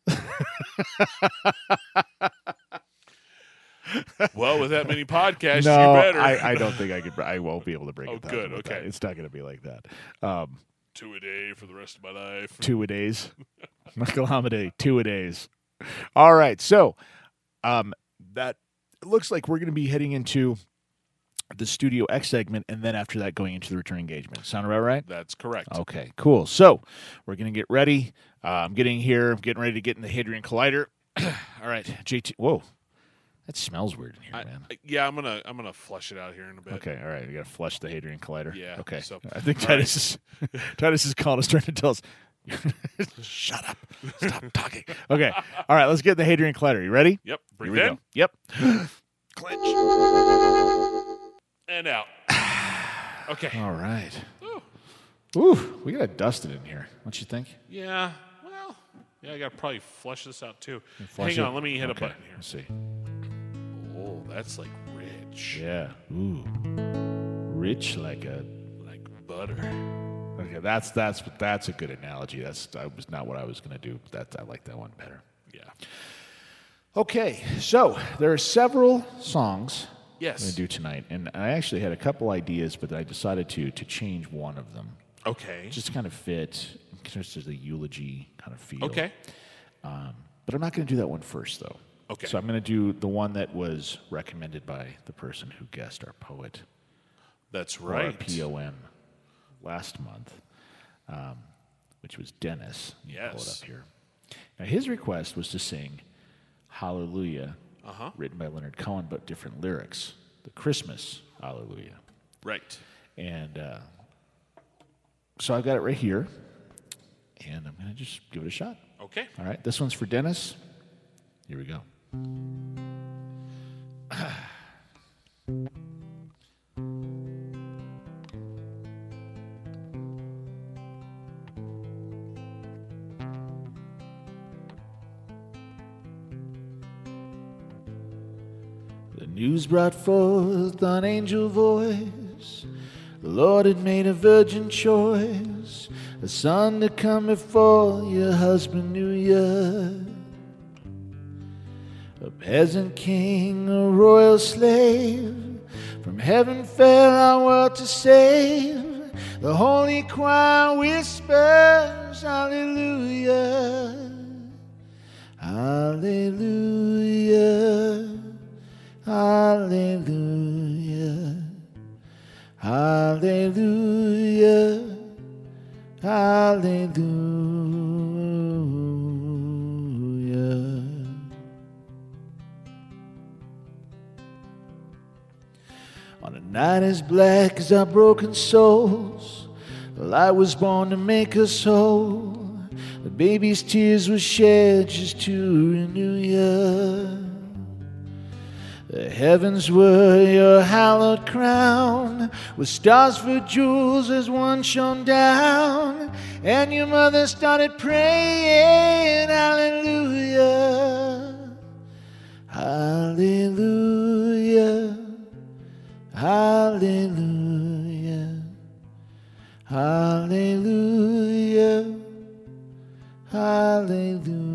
Well, with that many podcasts, no, you better. I don't think I could. I won't be able to break 1,000. Good. Okay, that. It's not going to be like that. 2 a day for the rest of my life. 2 a days. Michael Hamadeh, 2 a days. All right, so that it looks like we're going to be heading into the Studio X segment, and then after that, going into the return engagement. Sound about right? That's correct. Okay, cool. So we're going to get ready. I'm getting here. I'm getting ready to get in the Hadrian Collider. All right, JT. Whoa. That smells weird in here, man. Yeah, I'm gonna flush it out here in a bit. Okay, all right. We got to flush the Hadrian Collider. Yeah. Okay. So, I think Titus is calling us, trying to tell us, shut up, stop talking. Okay. All right. Let's get the Hadrian Collider. You ready? Yep. Here Breathe we in. go. Yep. Clench. And out. Okay. All right. Ooh, we got to dust it in here. Don't you think? Yeah. Well. Yeah, I got to probably flush this out too. Flush Hang on. it? Let me hit a Okay, button here. Let's see. Oh, that's like rich. Yeah. Ooh. Rich like butter. Okay, that's a good analogy. That was not what I was going to do. I like that one better. Yeah. Okay, so there are several songs Yes. I'm going to do tonight, and I actually had a couple ideas, but I decided to change one of them. Okay. Just to kind of fit, just as a eulogy kind of feel. Okay. But I'm not going to do that one first, though. Okay. So I'm going to do the one that was recommended by the person who guessed our poet. That's for right. Our POM last month, which was Dennis. Yes. Pull it up here. Now, his request was to sing Hallelujah, written by Leonard Cohen, but different lyrics. The Christmas Hallelujah. Right. And so I've got it right here, and I'm going to just give it a shot. Okay. All right. This one's for Dennis. Here we go. The news brought forth an angel voice. The Lord had made a virgin choice, a son to come before your husband knew you. A peasant king, a royal slave, from heaven fell our world to save. The holy choir whispers, Hallelujah, Hallelujah, Hallelujah, Hallelujah, Hallelujah. On a night as black as our broken souls, the light was born to make us whole. The baby's tears were shed just to renew you. The heavens were your hallowed crown, with stars for jewels as one shone down. And your mother started praying, Hallelujah, Hallelujah, Hallelujah, Hallelujah, Hallelujah.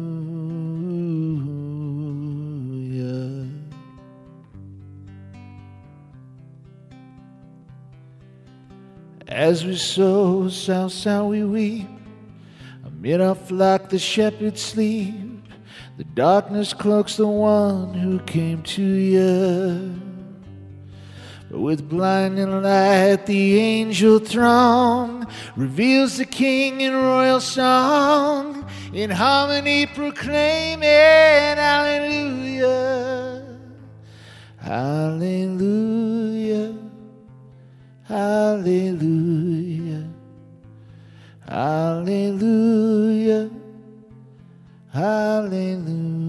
As we sow, sow we weep. Amid our flock the shepherds sleep. The darkness cloaks the one who came to you. With blinding light, the angel throng reveals the King in royal song, in harmony proclaiming, Hallelujah, Hallelujah, Hallelujah, Hallelujah, Hallelujah.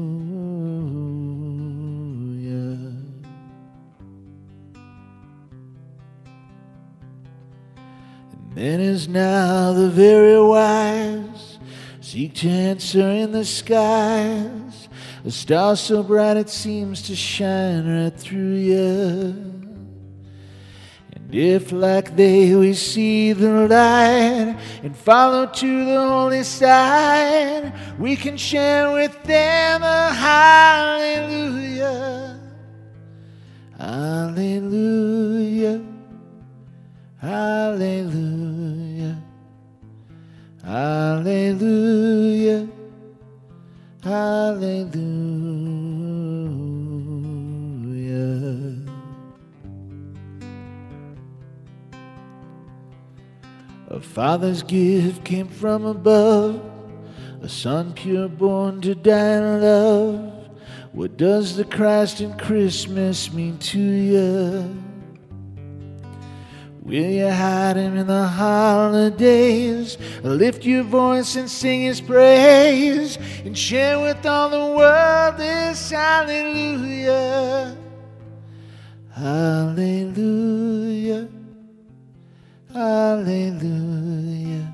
Then is now the very wise seek to answer in the skies, a star so bright it seems to shine right through you. And if like they we see the light and follow to the holy side, we can share with them a hallelujah, hallelujah, hallelujah, hallelujah, hallelujah. A father's gift came from above, a son pure born to die in love. What does the Christ in Christmas mean to you? Will you hide him in the holidays, lift your voice and sing his praise, and share with all the world this hallelujah, hallelujah, hallelujah,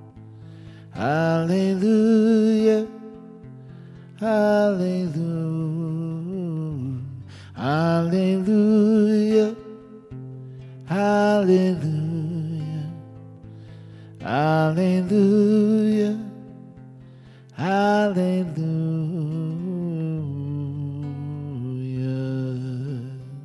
hallelujah, hallelujah, hallelujah, hallelujah, hallelujah, hallelujah.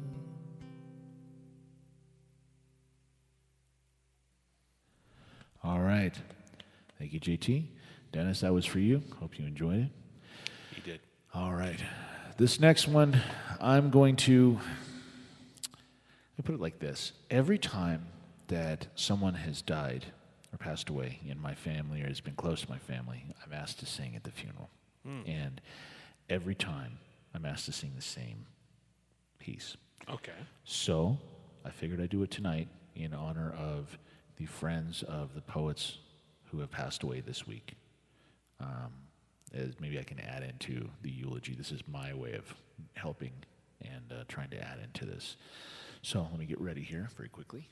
All right. Thank you, JT. Dennis, that was for you. Hope you enjoyed it. He did. All right. This next one, I'm going to put it like this. Every time that someone has died or passed away in my family or has been close to my family, I'm asked to sing at the funeral. And every time I'm asked to sing the same piece. Okay. So I figured I'd do it tonight in honor of the friends of the poets who have passed away this week. As maybe I can add into the eulogy. This is my way of helping and trying to add into this. So let me get ready here very quickly.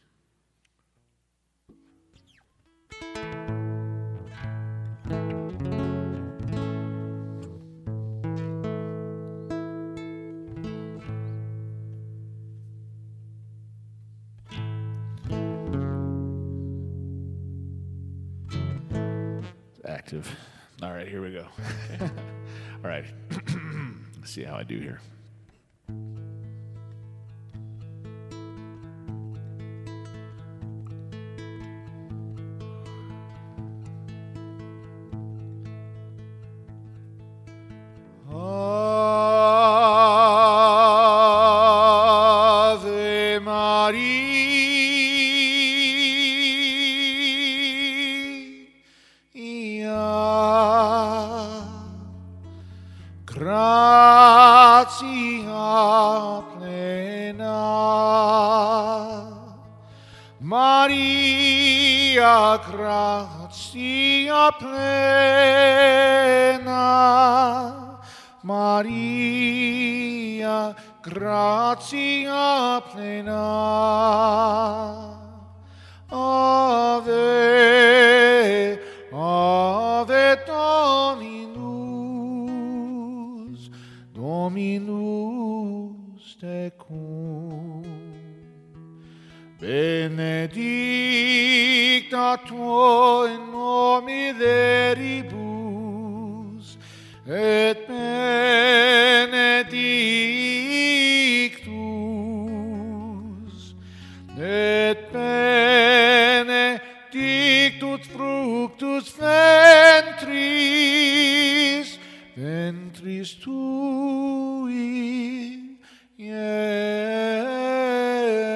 It's active. All right, here we go. Okay. All right. Let's see how I do here. Ave Maria, gratia plena, Maria, gratia plena, Maria, gratia plena, Ave, Ave Dominus, Dominus tecum, benedicta tu in miseribus, et benedictus, et benedictus fructus ventris, ventris tui, Iesus.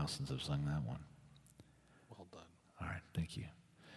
while since I've sung that one. Well done. All right, thank you.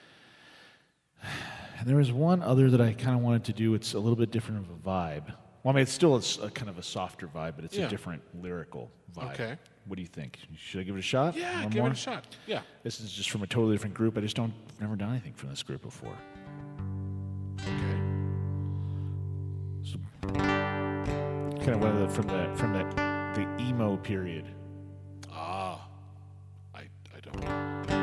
And there was one other that I kind of wanted to do. It's a little bit different of a vibe. Well, I mean, it's still a kind of a softer vibe, but it's a different lyrical vibe. Okay. What do you think? Should I give it a shot? Yeah, One give more? it a shot. Yeah. This is just from a totally different group. I've never done anything from this group before. Okay. So, kind of one of the emo period. I don't know.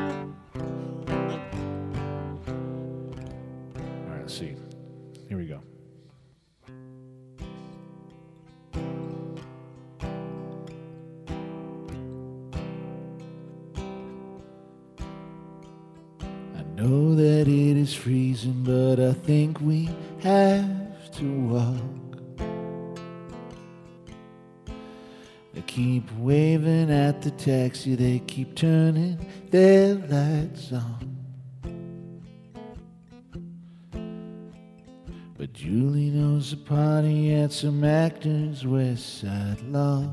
All right, let's see. Here we go. I know that it is freezing, but I think we have to walk. They keep waving at the taxi, they keep turning their lights on. But Julie knows a party at some actors' West Side Loft.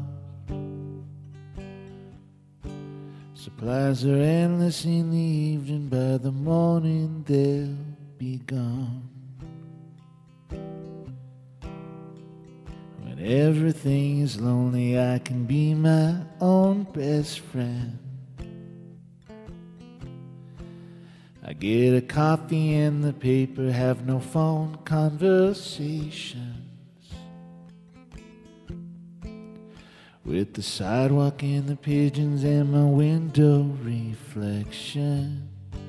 Supplies are endless in the evening, by the morning they'll be gone. When everything is lonely, I can be my own best friend. I get a coffee and the paper, have no phone conversations. With the sidewalk and the pigeons and my window reflection.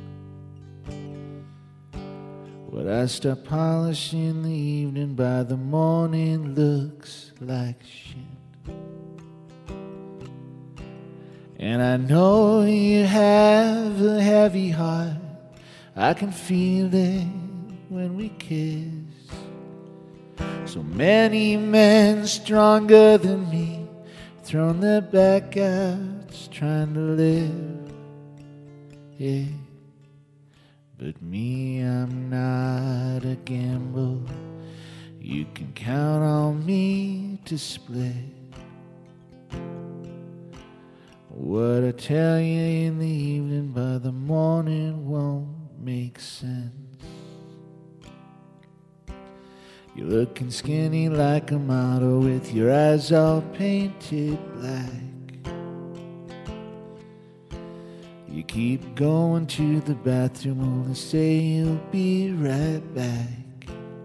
What I start polishing in the evening, by the morning looks like shit. And I know you have a heavy heart, I can feel it when we kiss. So many men stronger than me, thrown their back out, trying to live. Yeah. But me, I'm not a gamble. You can count on me to split. What I tell you in the evening, by the morning won't make sense. You're looking skinny like a model with your eyes all painted black. You keep going to the bathroom, only say you'll be right back.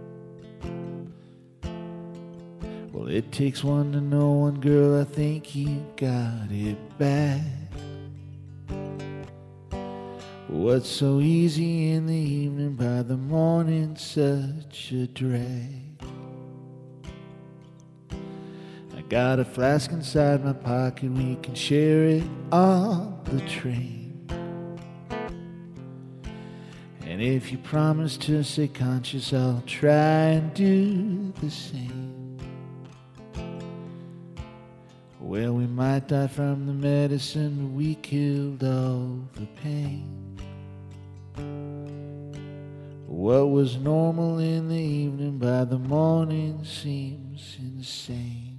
Well, it takes one to know one, girl, I think you got it back. What's so easy in the evening, by the morning such a drag. I got a flask inside my pocket, we can share it on the train. And if you promise to stay conscious, I'll try and do the same. Well, we might die from the medicine, but we killed all the pain. What was normal in the evening, by the morning seems insane.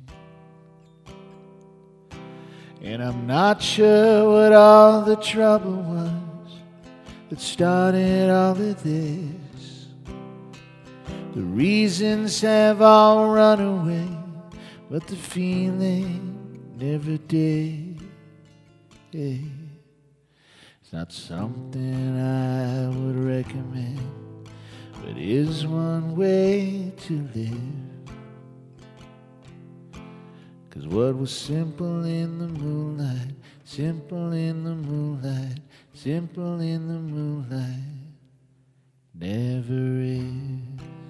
And I'm not sure what all the trouble was that started all of this. The reasons have all run away, but the feeling never did. It's not something I would recommend, but is one way to live. 'Cause what was simple in the moonlight, simple in the moonlight, simple in the moonlight, never is.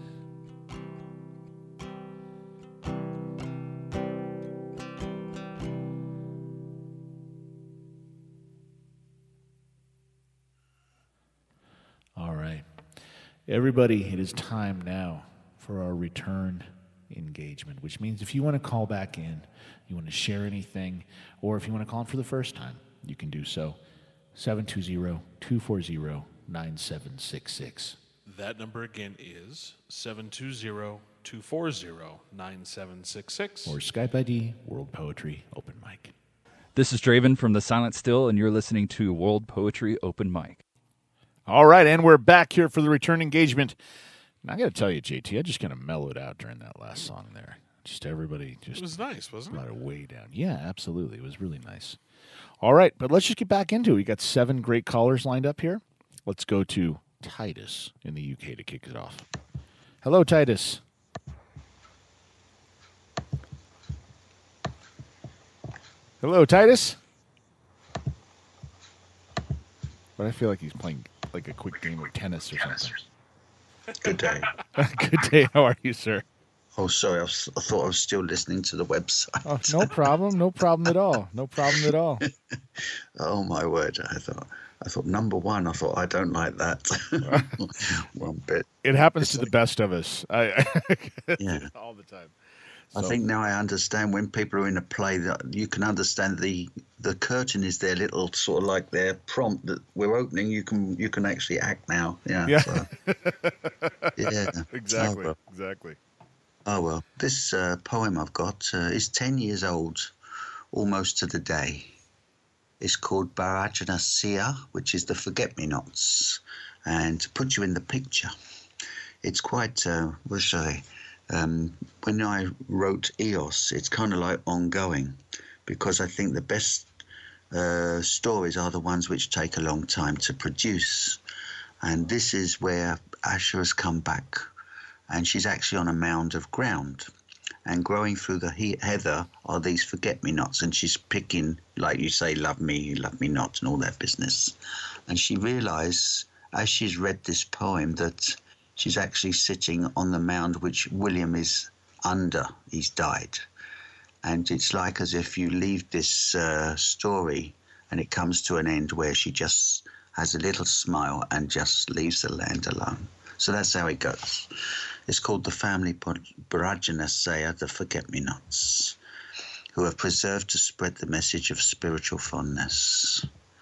All right. Everybody, it is time now for our return engagement, which means if you want to call back in, you want to share anything, or if you want to call in for the first time, you can do so. 720-240-9766. That number again is 720-240-9766. Or Skype ID, World Poetry Open Mic. This is Draven from The Silent Still, and you're listening to World Poetry Open Mic. All right, and we're back here for the return engagement. And I got to tell you, JT, I just kind of mellowed out during that last song there. Just everybody just... It was nice, wasn't it? Brought it way down. Yeah, absolutely. It was really nice. All right, but let's just get back into it. We got 7 great callers lined up here. Let's go to Titus in the UK to kick it off. Hello, Titus. Hello, Titus. But I feel like he's playing like a quick game of tennis or something. Good day. Good day. How are you, sir? Oh, sorry. I thought I was still listening to the website. Oh, no problem. No problem at all. No problem at all. Oh, my word. I thought number one, I thought, I don't like that. One bit. It happens to the best of us. Yeah. All the time. I think now I understand when people are in a play that you can understand the curtain is their little sort of like their prompt that we're opening. You can actually act now. Yeah. Yeah. So, yeah. Exactly. Oh, well. Exactly. Oh, well. This poem I've got is 10 years old, almost to the day. It's called Barajana Sia, which is the forget-me-nots. And to put you in the picture, it's quite, what should I say? When I wrote Eos, it's kind of like ongoing, because I think the best stories are the ones which take a long time to produce. And this is where Asha has come back, and she's actually on a mound of ground. And growing through the heather are these forget-me-nots, and she's picking, like you say, love me not, and all that business. And she realised, as she's read this poem, that she's actually sitting on the mound which William is under. He's died. And it's like as if you leave this story and it comes to an end where she just has a little smile and just leaves the land alone. So that's how it goes. It's called the family Barajana Saya, the forget-me-nots, who have preserved to spread the message of spiritual fondness.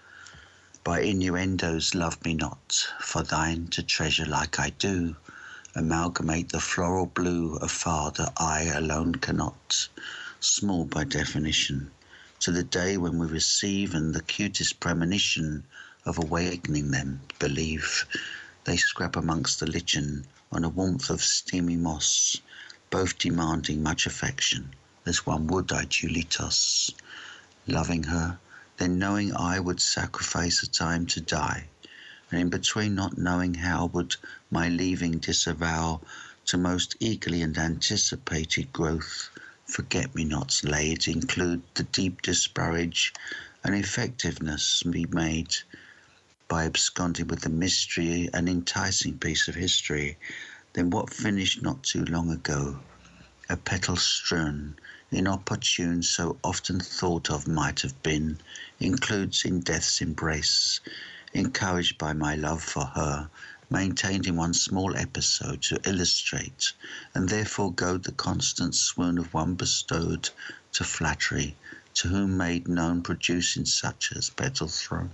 By innuendos love me not, for thine to treasure like I do, amalgamate the floral blue afar that I alone cannot, small by definition, to the day when we receive and the cutest premonition of awakening them, believe, they scrap amongst the lichen on a warmth of steamy moss, both demanding much affection, as one would I Julitos, loving her, then knowing I would sacrifice a time to die, and in between not knowing how would my leaving disavow to most eagerly and anticipated growth, forget-me-nots laid include the deep disparage and effectiveness be made by absconding with the mystery and enticing piece of history, then what finished not too long ago, a petal strewn, inopportune, so often thought of might have been, includes in death's embrace, encouraged by my love for her, maintained in one small episode to illustrate, and therefore goad the constant swoon of one bestowed to flattery, to whom made known producing such as petal thrown,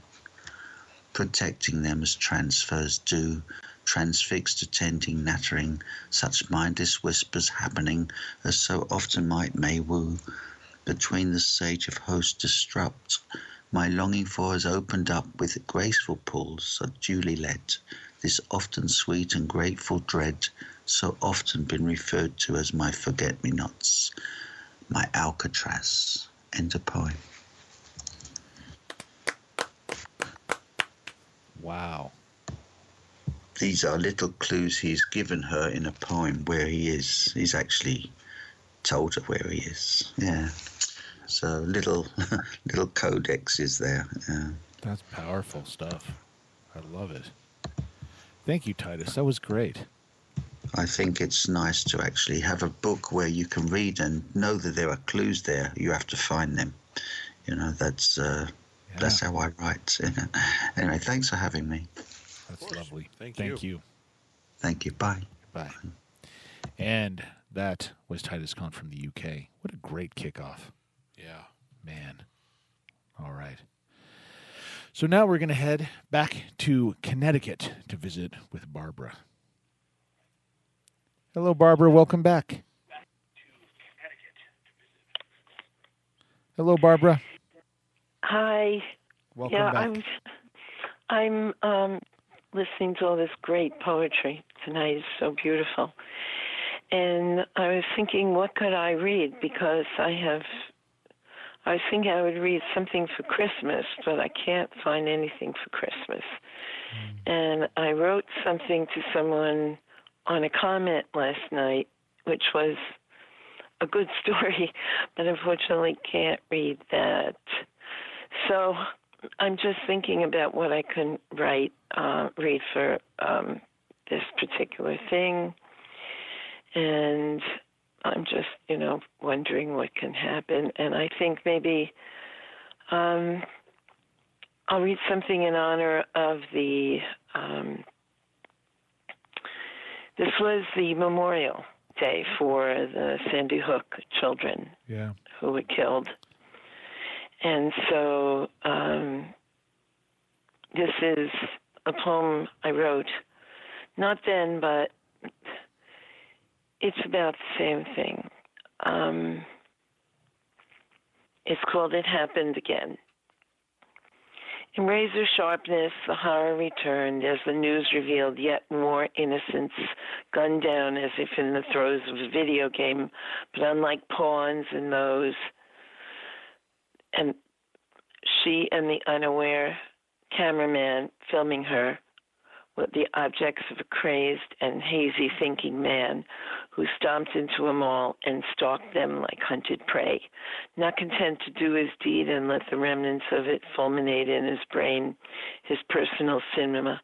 protecting them as transfers do, transfixed attending nattering, such mindless whispers happening as so often may woo, between the sage of hosts disrupt, my longing for has opened up with graceful pulls, so duly led, this often sweet and grateful dread, so often been referred to as my forget-me-nots, my Alcatraz. End of poem. Wow. These are little clues he's given her in a poem where he is. He's actually told her where he is. Yeah. So little codex is there. Yeah. That's powerful stuff. I love it. Thank you, Titus. That was great. I think it's nice to actually have a book where you can read and know that there are clues there. You have to find them. You know, that's how I write. Anyway, thanks for having me. That's lovely. Thank you. Thank you. Bye. Bye. And that was Titus Kahn from the UK. What a great kickoff. Yeah. Man. All right. So now we're going to head back to Connecticut to visit with Barbara. Hello, Barbara. Welcome back. Hello, Barbara. Hi. Welcome yeah, back. I'm listening to all this great poetry tonight. It's so beautiful. And I was thinking, what could I read? Because I was thinking I would read something for Christmas, but I can't find anything for Christmas. And I wrote something to someone on a comment last night, which was a good story, but unfortunately can't read that. So I'm just thinking about what I can read for this particular thing. And I'm just, wondering what can happen. And I think maybe I'll read something in honor of the, this was the Memorial Day for the Sandy Hook children who were killed. And so this is a poem I wrote, not then, but it's about the same thing. It's called It Happened Again. In razor sharpness, the horror returned as the news revealed yet more innocents gunned down as if in the throes of a video game, but unlike pawns in those. And she and the unaware cameraman filming her were the objects of a crazed and hazy thinking man who stomped into a mall and stalked them like hunted prey, not content to do his deed and let the remnants of it fulminate in his brain, his personal cinema,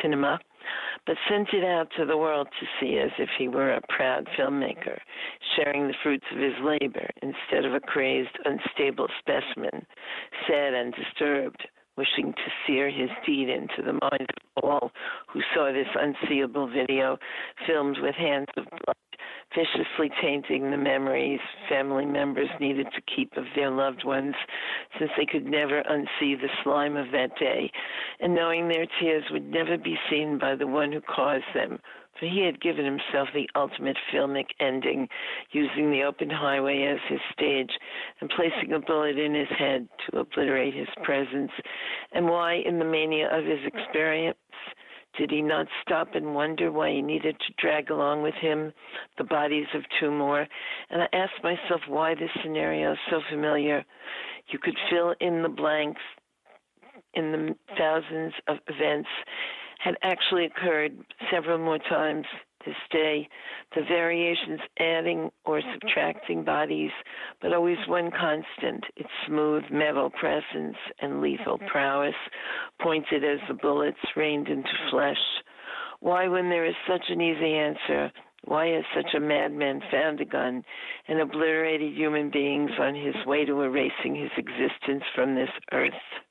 but sent it out to the world to see as if he were a proud filmmaker, sharing the fruits of his labor instead of a crazed, unstable specimen, sad and disturbed, wishing to sear his deed into the minds of all who saw this unseeable video filmed with hands of blood, viciously tainting the memories family members needed to keep of their loved ones, since they could never unsee the slime of that day, and knowing their tears would never be seen by the one who caused them, for he had given himself the ultimate filmic ending, using the open highway as his stage and placing a bullet in his head to obliterate his presence. And why, in the mania of his experience, did he not stop and wonder why he needed to drag along with him the bodies of two more? And I asked myself why this scenario is so familiar. You could fill in the blanks in the thousands of events had actually occurred several more times this day, the variations adding or subtracting bodies, but always one constant, its smooth metal presence and lethal prowess, pointed as the bullets rained into flesh. Why, when there is such an easy answer, why has such a madman found a gun and obliterated human beings on his way to erasing his existence from this earth?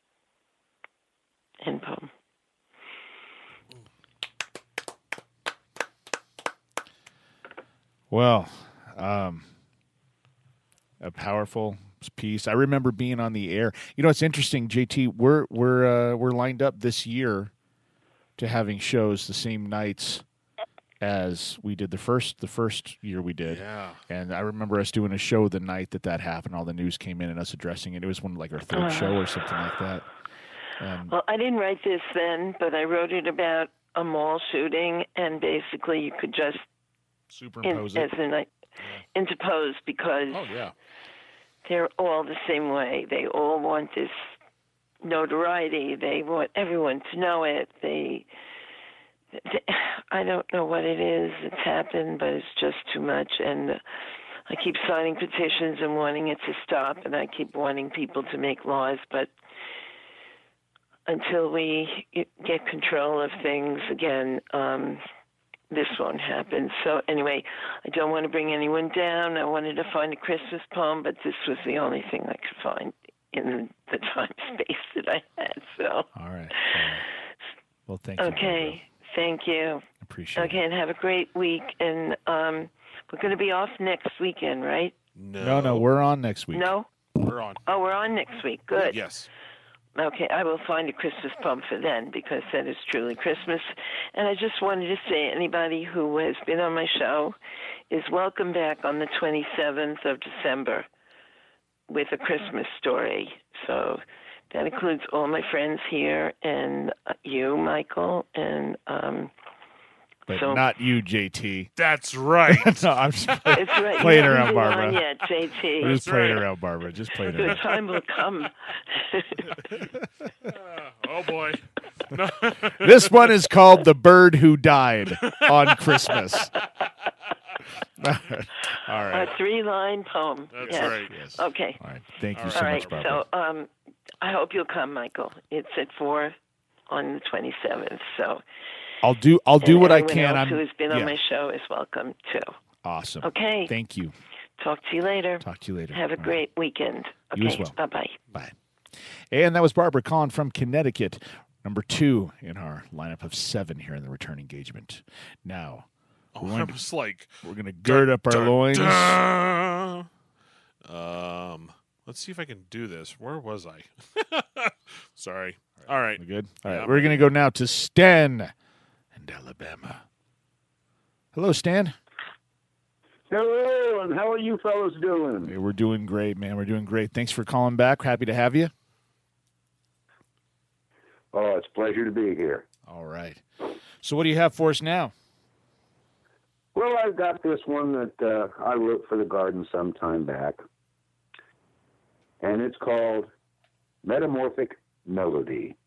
End poem. Well, a powerful piece. I remember being on the air. It's interesting, JT. We're lined up this year to having shows the same nights as we did the first year we did. Yeah. And I remember us doing a show the night that happened. All the news came in and us addressing it. It was our third show or something like that. Well, I didn't write this then, but I wrote it about a mall shooting, and basically you could just superimpose interpose, because they're all the same way. They all want this notoriety. They want everyone to know it. I don't know what it is that's happened, but it's just too much. And I keep signing petitions and wanting it to stop, and I keep wanting people to make laws, but until we get control of things again, this won't happen. So anyway, I don't want to bring anyone down. I wanted to find a Christmas poem, but this was the only thing I could find in the time space that I had. So all right. Well, thank you. Okay, thank you. Appreciate it. Okay, and have a great week. And we're going to be off next weekend, right? No, we're on next week. No? We're on. Oh, we're on next week. Good. Yes. Okay, I will find a Christmas poem for then, because that is truly Christmas. And I just wanted to say anybody who has been on my show is welcome back on the 27th of December with a Christmas story. So That includes all my friends here and you, Michael, and but not you, JT. That's right. No, I'm just it's right. playing you around, haven't been Barbara. on yet, JT. I'm just playing around, Barbara. Just playing Good around. time will come. Oh boy. No. This one is called "The Bird Who Died on Christmas." All right. A 3-line poem. That's yes. right. Yes. Okay. All right. Thank you All so right. much, Barbara. So I hope you'll come, Michael. It's at 4 on the 27th. So I'll do what I can. Everyone else who has been on my show is welcome too. Awesome. Okay. Thank you. Talk to you later. Talk to you later. Have a great weekend. Okay. You as well. Bye-bye. Bye. And that was Barbara calling from Connecticut, number 2 in our lineup of 7 here in the return engagement. Now, I was like, we're going to gird up our loins. Let's see if I can do this. Where was I? Sorry. All right. We good? All right. Yeah, we're going to go now to Stan in Alabama. Hello, Stan. Hello, and how are you fellows doing? Hey, we're doing great, man. We're doing great. Thanks for calling back. Happy to have you. Oh, it's a pleasure to be here. All right. So what do you have for us now? Well, I've got this one that I wrote for the Garden some time back, and it's called Metamorphic Melody.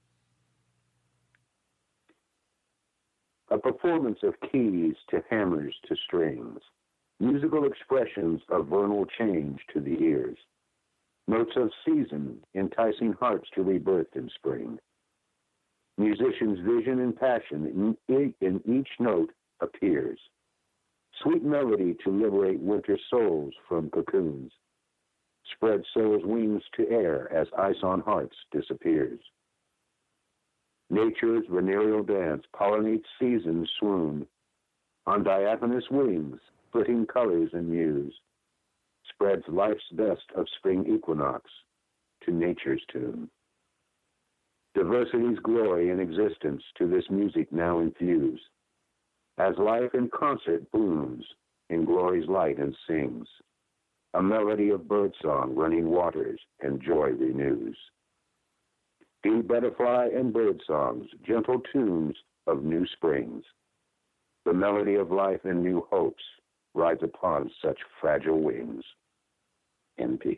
A performance of keys to hammers to strings, musical expressions of vernal change to the ears, notes of season enticing hearts to rebirth in spring. Musician's vision and passion in each note appears. Sweet melody to liberate winter souls from cocoons. Spread souls' wings to air as ice on hearts disappears. Nature's venereal dance pollinates season's swoon. On diaphanous wings, flitting colors and muse. Spreads life's best of spring equinox to nature's tune. Diversity's glory and existence to this music now infuse. As life in concert blooms in glory's light and sings, a melody of birdsong running waters and joy renews. Bee, butterfly, and bird songs, gentle tunes of new springs. The melody of life and new hopes rides upon such fragile wings. In peace.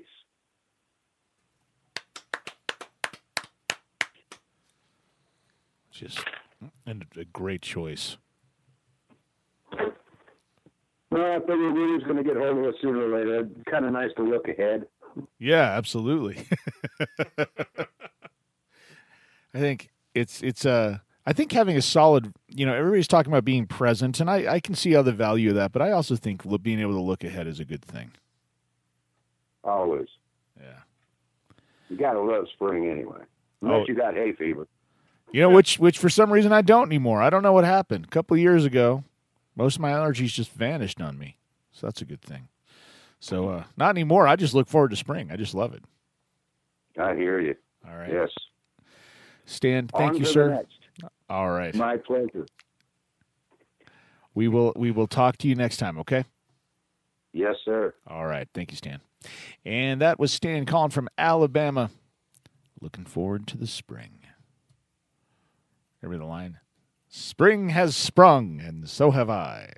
Just and a great choice. Well, I figured we was going to get hold of us sooner or later. Kind of nice to look ahead. Yeah, absolutely. I think I think having a solid, everybody's talking about being present, and I can see the value of that, but I also think being able to look ahead is a good thing. Always. Yeah. You got to love spring anyway. Unless you got hay fever. Which for some reason I don't anymore. I don't know what happened. A couple of years ago, most of my allergies just vanished on me. So that's a good thing. So not anymore. I just look forward to spring. I just love it. I hear you. All right. Yes. Stan, thank On you, to the sir. next. All right. My pleasure. We will talk to you next time, okay? Yes, sir. All right. Thank you, Stan. And that was Stan calling from Alabama. Looking forward to the spring. Remember the line? Spring has sprung, and so have I.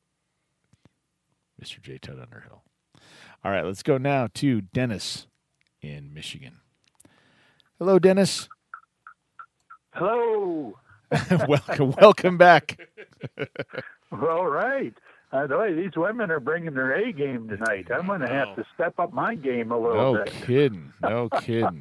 Mr. J. Todd Underhill. All right, let's go now to Dennis in Michigan. Hello, Dennis. Hello. Welcome back. All right. These women are bringing their A game tonight. I'm going to have to step up my game a little bit. No kidding.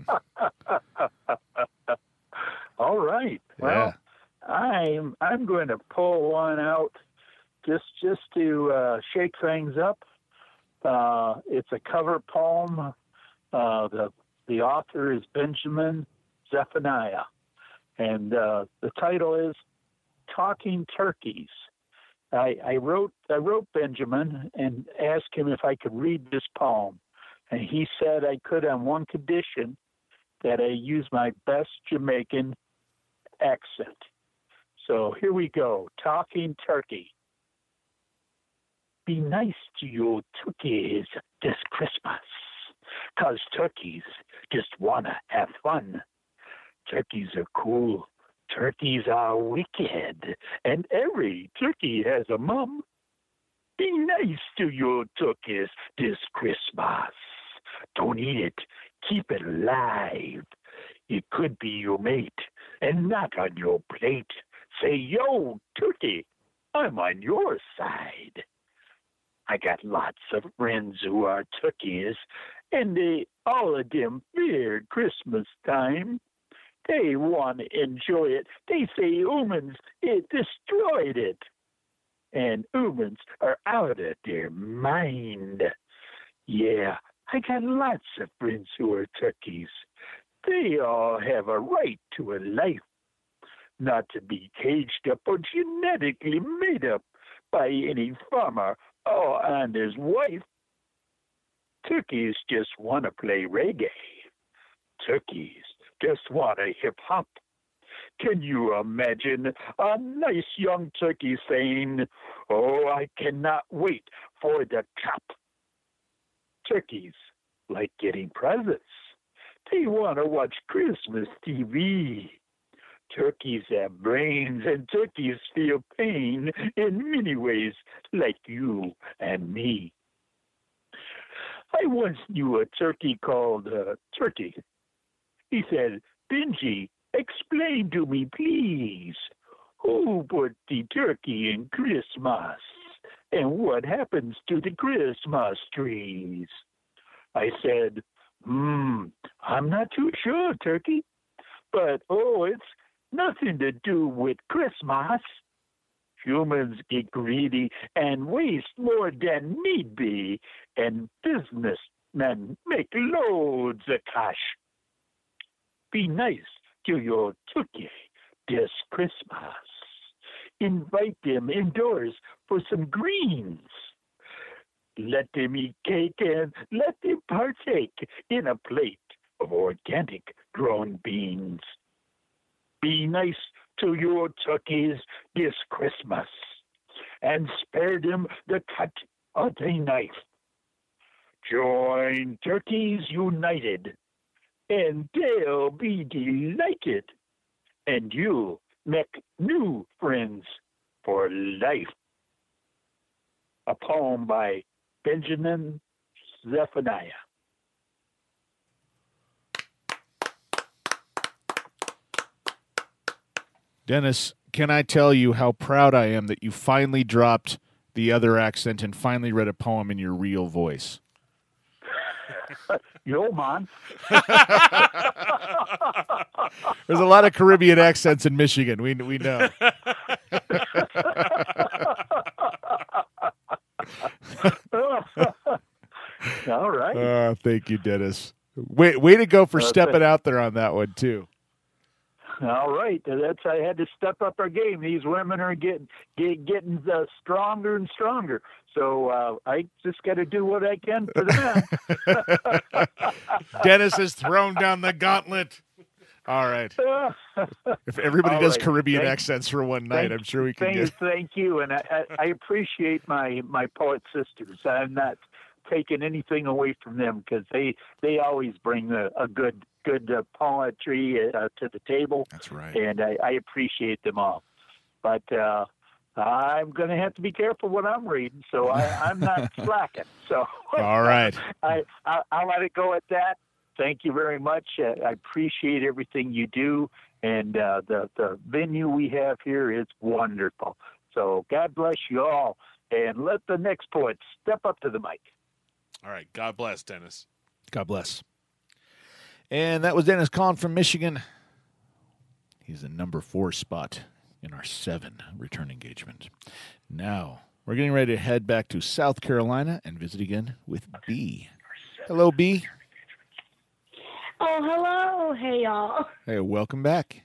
All right. Well, I'm going to pull one out just to shake things up. It's a cover poem. The author is Benjamin Zephaniah, and the title is "Talking Turkeys." I wrote Benjamin and asked him if I could read this poem, and he said I could on one condition, that I use my best Jamaican accent. So here we go. Talking Turkey. Be nice to your turkeys this Christmas. 'cause turkeys just want to have fun. Turkeys are cool. Turkeys are wicked. And every turkey has a mom. Be nice to your turkeys this Christmas. Don't eat it. Keep it alive. It could be your mate and not on your plate. Say, yo, turkey, I'm on your side. I got lots of friends who are turkeys, and all of them fear Christmas time. They want to enjoy it. They say humans, it destroyed it. And humans are out of their mind. Yeah, I got lots of friends who are turkeys. They all have a right to a life, not to be caged up or genetically made up by any farmer and his wife. Turkeys just want to play reggae. Turkeys just want to hip-hop. Can you imagine a nice young turkey saying, oh, I cannot wait for the chop? Turkeys like getting presents. They want to watch Christmas TV. Turkeys have brains, and turkeys feel pain in many ways, like you and me. I once knew a turkey called Turkey. He said, Benji, explain to me, please, who put the turkey in Christmas, and what happens to the Christmas trees? I said, I'm not too sure, Turkey, but, it's nothing to do with Christmas. Humans get greedy and waste more than need be, and businessmen make loads of cash. Be nice to your turkey this Christmas. Invite them indoors for some greens. Let them eat cake and let them partake in a plate of organic grown beans. Be nice to your turkeys this Christmas and spare them the cut of a knife. Join Turkeys United, and they'll be delighted, and you'll make new friends for life. A poem by Benjamin Zephaniah. Dennis, can I tell you how proud I am that you finally dropped the other accent and finally read a poem in your real voice? Yo, man. There's a lot of Caribbean accents in Michigan. We know. All right. Thank you, Dennis. Way to go for stepping out there on that one, too. All right, I had to step up our game. These women are getting stronger and stronger. So I just got to do what I can for the men. Dennis has thrown down the gauntlet. All right. If everybody does Caribbean accents for one night, I'm sure we can get. Thank you, and I appreciate my poet sisters. I'm not taking anything away from them because they always bring a good poetry to the table. That's right. And I appreciate them all. But I'm going to have to be careful what I'm reading, so I'm not slacking. So all right. I'll let it go at that. Thank you very much. I appreciate everything you do, and the venue we have here is wonderful. So God bless you all, and let the next poet step up to the mic. All right. God bless, Dennis. God bless. And that was Dennis Kahn from Michigan. He's the number 4 spot in our 7 return engagement. Now, we're getting ready to head back to South Carolina and visit again with B. Hello, B. Oh, hello. Hey, y'all. Hey, welcome back.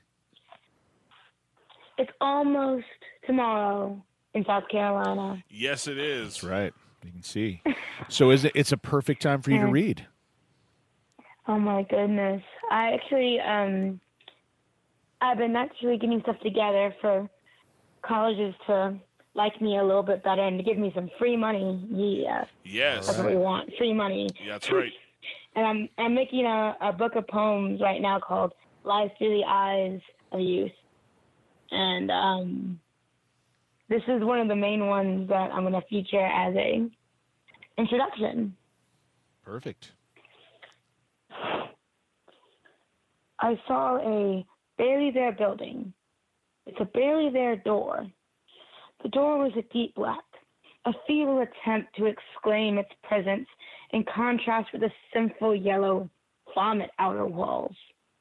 It's almost tomorrow in South Carolina. Yes, it is. That's right. You can see. So it's a perfect time for you to read. Oh, my goodness. I actually, I've been actually getting stuff together for colleges to like me a little bit better and to give me some free money. Yeah. Yes. That's what we want, free money. Yeah, that's right. And I'm making a book of poems right now called Lies Through the Eyes of Youth. And this is one of the main ones that I'm going to feature as a introduction. Perfect. I saw a barely there building. It's a barely there door. The door was a deep black, a feeble attempt to exclaim its presence in contrast with the sinful yellow vomit outer walls.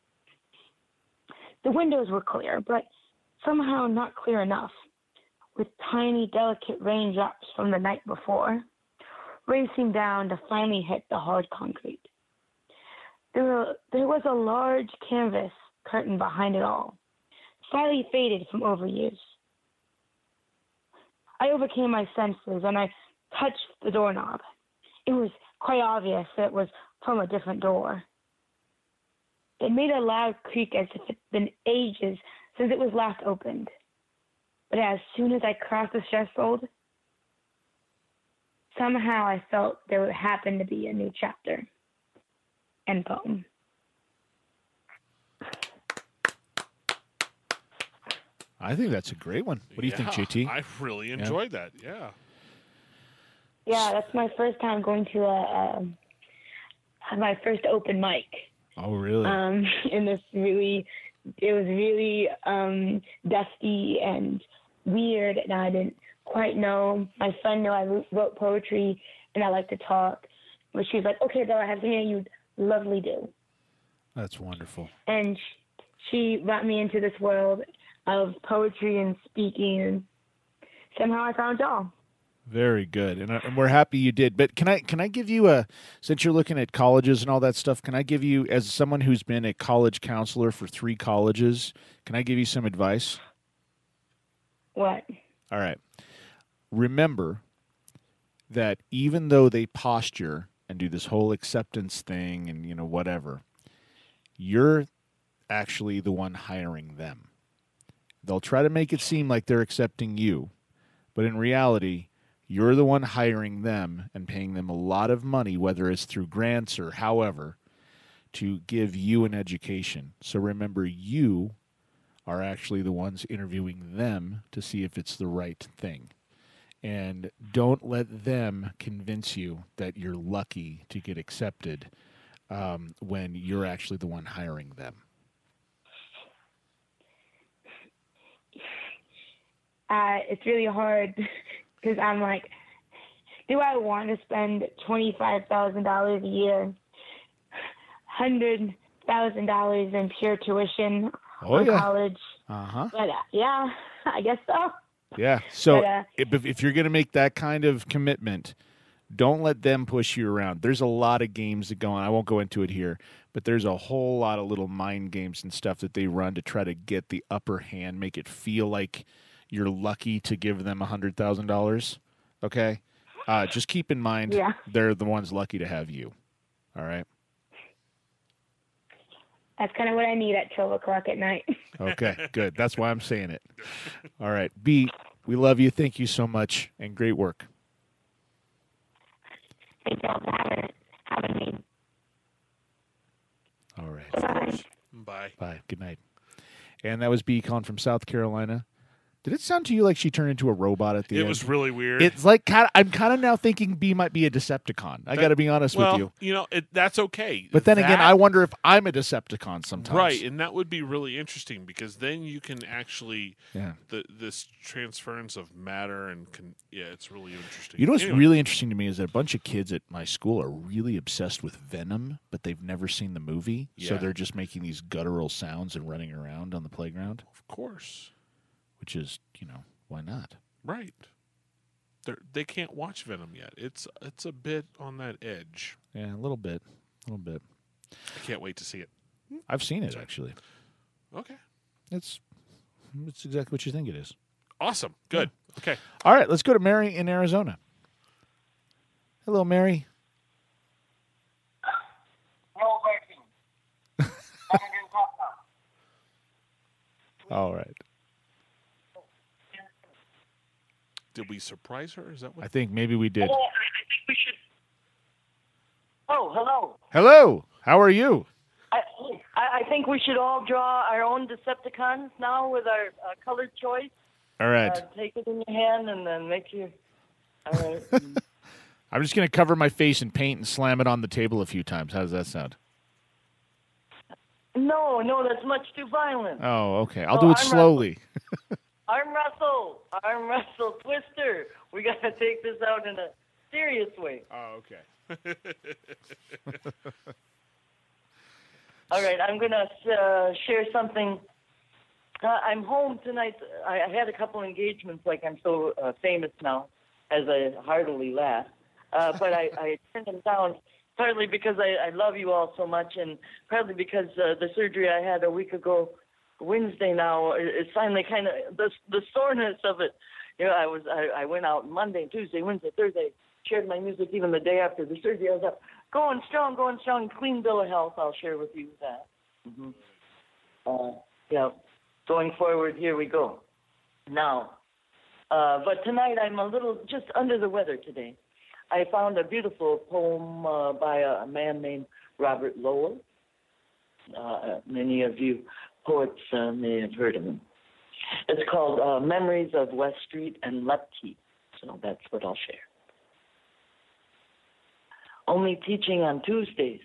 The windows were clear, but somehow not clear enough, with tiny, delicate raindrops from the night before, racing down to finally hit the hard concrete. There was a large canvas curtain behind it all, slightly faded from overuse. I overcame my senses and I touched the doorknob. It was quite obvious that it was from a different door. It made a loud creak as if it had been ages since it was last opened. But as soon as I crossed the threshold, somehow I felt there would happen to be a new chapter and poem. I think that's a great one. What do you think, JT? I really enjoyed that. Yeah. Yeah, that's my first time going to my first open mic. Oh, really? In this it was really dusty and weird, and I didn't quite know. My friend knew I wrote poetry and I like to talk, but she was like, "Okay, though, I have something you'd lovely do." That's wonderful. And she brought me into this world of poetry and speaking, and somehow I found y'all. Very good, and we're happy you did. But can I give you since you're looking at colleges and all that stuff, can I give you, as someone who's been a college counselor for 3 colleges, can I give you some advice? What? All right. Remember that even though they posture and do this whole acceptance thing and whatever, you're actually the one hiring them. They'll try to make it seem like they're accepting you, but in reality, you're the one hiring them and paying them a lot of money, whether it's through grants or however, to give you an education. So remember, you are actually the ones interviewing them to see if it's the right thing. And don't let them convince you that you're lucky to get accepted when you're actually the one hiring them. It's really hard because I'm like, do I want to spend $25,000 a year, $100,000 in pure tuition on college? Uh-huh. But yeah, I guess so. Yeah. So But, if you're going to make that kind of commitment, don't let them push you around. There's a lot of games that go on. I won't go into it here, but there's a whole lot of little mind games and stuff that they run to try to get the upper hand, make it feel like you're lucky to give them $100,000. Okay? Just keep in mind they're the ones lucky to have you. All right? That's kind of what I need at 12 o'clock at night. Okay, good. That's why I'm saying it. All right. B, we love you. Thank you so much, and great work. Thank y'all for having me. All right. Bye. Bye. Good night. And that was B calling from South Carolina. Did it sound to you like she turned into a robot at the end? It was really weird. It's like I'm kind of now thinking B might be a Decepticon. I got to be honest with you. That's okay. But then again, I wonder if I'm a Decepticon sometimes. Right, and that would be really interesting because then you can actually this transference of matter and it's really interesting. You know what's really interesting to me is that a bunch of kids at my school are really obsessed with Venom, but they've never seen the movie, so they're just making these guttural sounds and running around on the playground. Of course. Which is, why not? Right. They can't watch Venom yet. It's a bit on that edge. Yeah, a little bit. I can't wait to see it. I've seen it, actually. Okay. It's exactly what you think it is. Awesome. Good. Yeah. Okay. All right, let's go to Mary in Arizona. Hello, Mary. All right. Did we surprise her? Is that what? I think maybe we did. I think we should. Oh, hello. Hello. How are you? I think we should all draw our own Decepticons now with our colored choice. All right. Take it in your hand and then make your... All right. I'm just going to cover my face in paint and slam it on the table a few times. How does that sound? No, that's much too violent. Oh, okay. I'll do it slowly. Arm wrestle, Twister. We got to take this out in a serious way. Oh, okay. All right, I'm going to share something. I'm home tonight. I had a couple engagements, like I'm so famous now, as I heartily laugh. But I turned them down, partly because I love you all so much, and partly because the surgery I had a week ago, Wednesday now, is finally kind of the soreness of it. You know, I went out Monday, Tuesday, Wednesday, Thursday, shared my music even the day after the surgery. I was up, going strong, clean bill of health. I'll share with you that. Yeah, going forward, here we go. Now, but tonight I'm a little just under the weather today. I found a beautiful poem by a man named Robert Lowell. Many of you poets may have heard of him. It's called Memories of West Street and Lepke. So that's what I'll share. Only teaching on Tuesdays.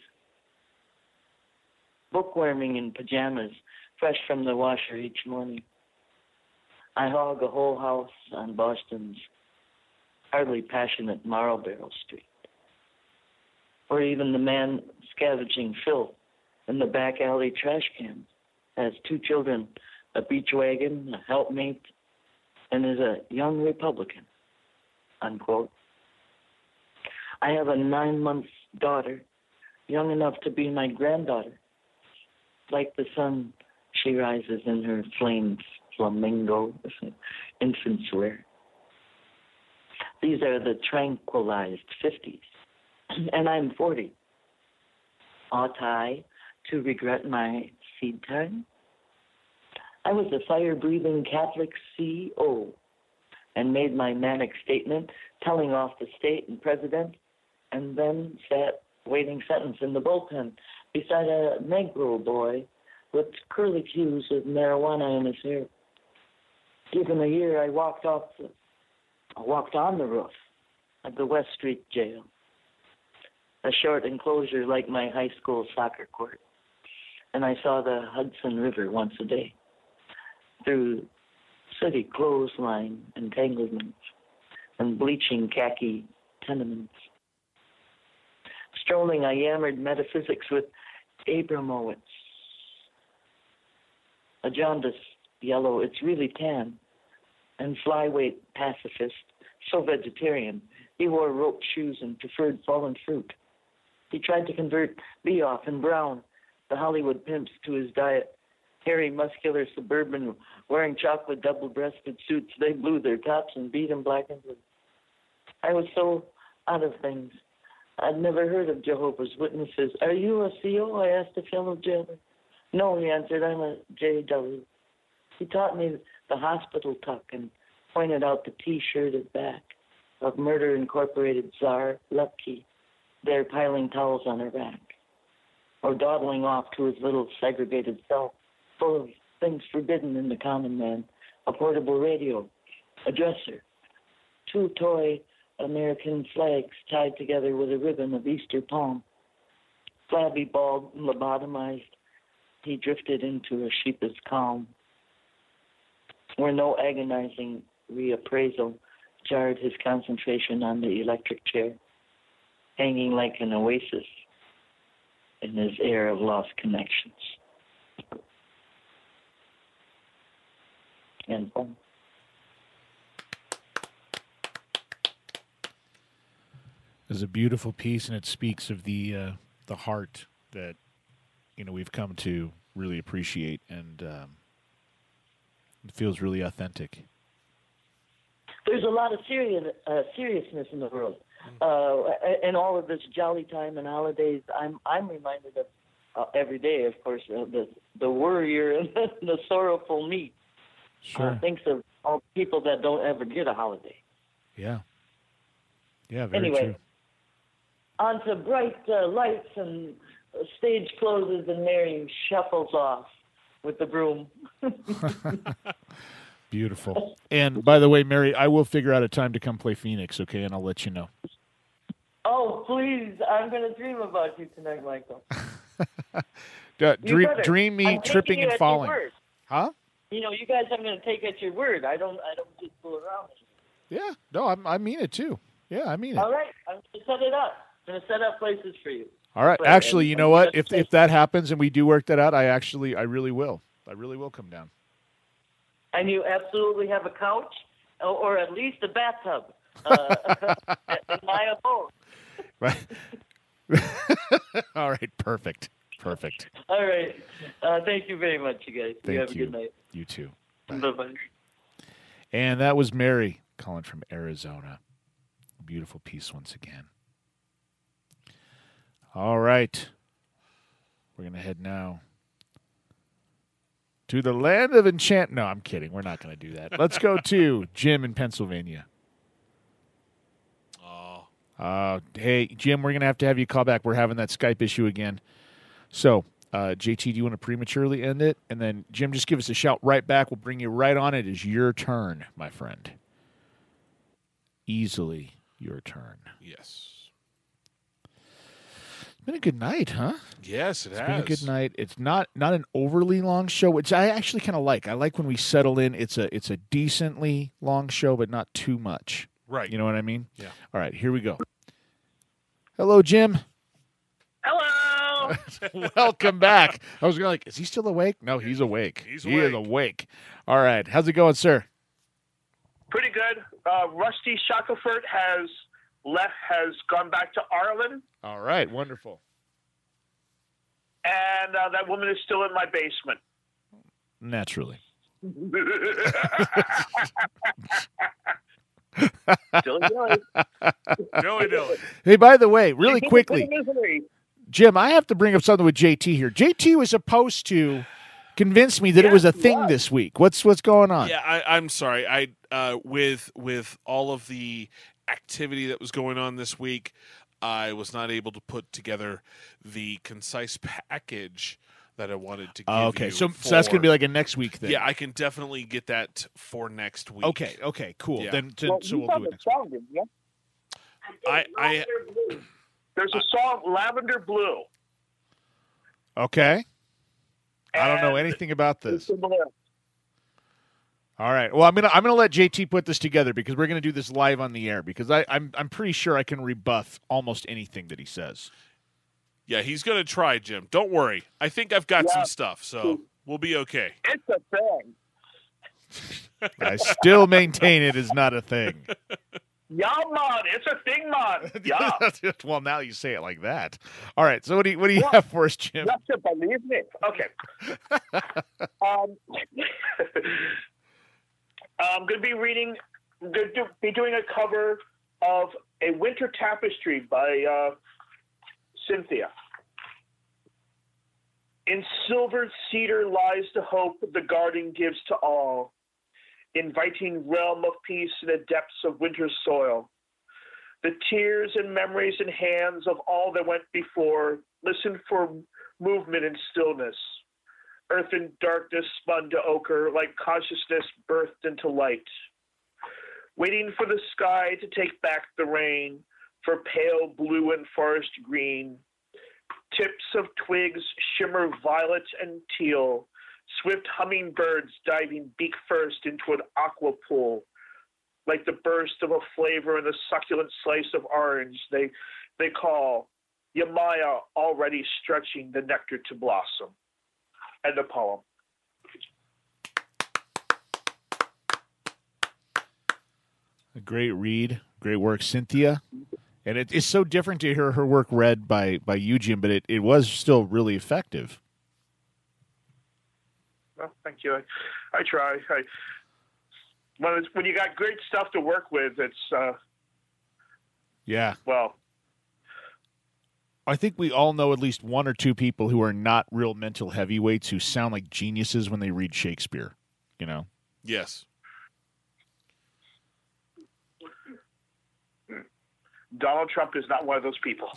Bookworming in pajamas, fresh from the washer each morning. I hog a whole house on Boston's hardly passionate Marlborough Street. Or even the man scavenging filth in the back alley trash cans has 2 children, a beach wagon, a helpmate, and is a young Republican, unquote. I have a 9-month daughter, young enough to be my granddaughter. Like the sun, she rises in her flame flamingo infant's wear. These are the tranquilized 50s, and I'm 40. Ought I to regret my seed time? I was a fire-breathing Catholic CO and made my manic statement, telling off the state and president, and then sat waiting sentence in the bullpen beside a Negro boy with curly cues of marijuana in his hair. Given a year, I walked on the roof of the West Street jail, a short enclosure like my high school soccer court, and I saw the Hudson River once a day through city clothesline entanglements and bleaching khaki tenements. Strolling, I yammered metaphysics with Abramowitz. A jaundiced yellow, it's really tan, and flyweight pacifist, so vegetarian. He wore rope shoes and preferred fallen fruit. He tried to convert Beoff and Brown, the Hollywood pimps, to his diet. Hairy, muscular suburban wearing chocolate double-breasted suits, they blew their tops and beat him black and blue. I was so out of things. I'd never heard of Jehovah's Witnesses. Are you a CO? I asked a fellow jailer. No, he answered, I'm a JW. He taught me the hospital tuck and pointed out the T-shirted back of Murder Incorporated czar Lepke, there piling towels on her back, or dawdling off to his little segregated cell full of things forbidden in the common man, a portable radio, a dresser, 2 toy American flags tied together with a ribbon of Easter palm. Flabby, bald, lobotomized, he drifted into a sheepish calm, where no agonizing reappraisal jarred his concentration on the electric chair, hanging like an oasis in his air of lost connections. And boom. It's a beautiful piece, and it speaks of the heart that we've come to really appreciate, and it feels really authentic. There's a lot of seriousness in the world, and all of this jolly time and holidays. I'm reminded of every day, of course, the worrier and the sorrowful me. Sure. Thinks of all people that don't ever get a holiday. Yeah. Yeah, very anyway, true. onto bright lights and stage closes, and Mary shuffles off with the broom. Beautiful. And by the way, Mary, I will figure out a time to come play Phoenix, okay? And I'll let you know. Oh, please. I'm going to dream about you tonight, Michael. Dream me tripping and falling. Huh? You know, you guys, I'm going to take at your word. I don't just fool around. Yeah. No, I mean it, too. Yeah, I mean it. All right. I'm going to set it up. I'm going to set up places for you. All right. Actually, you know what? If that happens and we do work that out, I really will. I really will come down. And you absolutely have a couch or at least a bathtub in my abode. Right. All right. Perfect. All right. Thank you very much, you guys. You have a good night. You too. Bye-bye. And that was Mary calling from Arizona. Beautiful piece once again. All right. We're going to head now to the land of enchant. No, I'm kidding. We're not going to do that. Let's go to Jim in Pennsylvania. Hey, Jim, we're going to have you call back. We're having that Skype issue again. So, JT, do you want to prematurely end it? And then, Jim, just give us a shout right back. We'll bring you right on. It is your turn, my friend. Easily your turn. Yes. It's been a good night, huh? Yes, It's been a good night. It's not an overly long show, which I actually kind of like. I like when we settle in. It's a decently long show, but not too much. Right. You know what I mean? Yeah. All right, here we go. Hello, Jim. Hello. Welcome back. I was going is he still awake? No, he's awake. He is awake. All right. How's it going, sir? Pretty good. Rusty Shackelford has gone back to Ireland. All right. Wonderful. And that woman is still in my basement. Naturally. Dilly. Hey, by the way, really quickly, Jim, I have to bring up something with JT here. JT was supposed to convince me that it was a thing this week. What's going on? Yeah, I'm sorry. With all of the activity that was going on this week, I was not able to put together the concise package that I wanted to give you. Okay, so that's going to be like a next week thing. Yeah, I can definitely get that for next week. Okay, cool. Yeah. Then we'll do it next week. There's a song, Lavender Blue. Okay. I don't know anything about this. All right. Well, I'm gonna let JT put this together because we're gonna do this live on the air because I'm pretty sure I can rebuff almost anything that he says. Yeah, he's gonna try, Jim. Don't worry. I think I've got some stuff, so we'll be okay. It's a thing. I still maintain it is not a thing. Yeah, man, it's a thing, man. Yeah. Well, now you say it like that. All right. So what do you have for us, Jim? You have to believe me. Okay. I'm going to be doing a cover of A Winter Tapestry by Cynthia. In silvered cedar lies the hope the garden gives to all, inviting realm of peace in the depths of winter's soil. The tears and memories and hands of all that went before listen for movement and stillness. Earth and darkness spun to ochre like consciousness birthed into light. Waiting for the sky to take back the rain, for pale blue and forest green. Tips of twigs shimmer violet and teal, swift hummingbirds diving beak first into an aqua pool. Like the burst of a flavor in the succulent slice of orange, they call Yamaya already stretching the nectar to blossom. End of poem. A great read. Great work, Cynthia. And it's so different to hear her work read by you, Jim, but it was still really effective. Well, thank you. I try. When you got great stuff to work with, it's yeah. Well, I think we all know at least one or two people who are not real mental heavyweights who sound like geniuses when they read Shakespeare. You know? Yes. Donald Trump is not one of those people.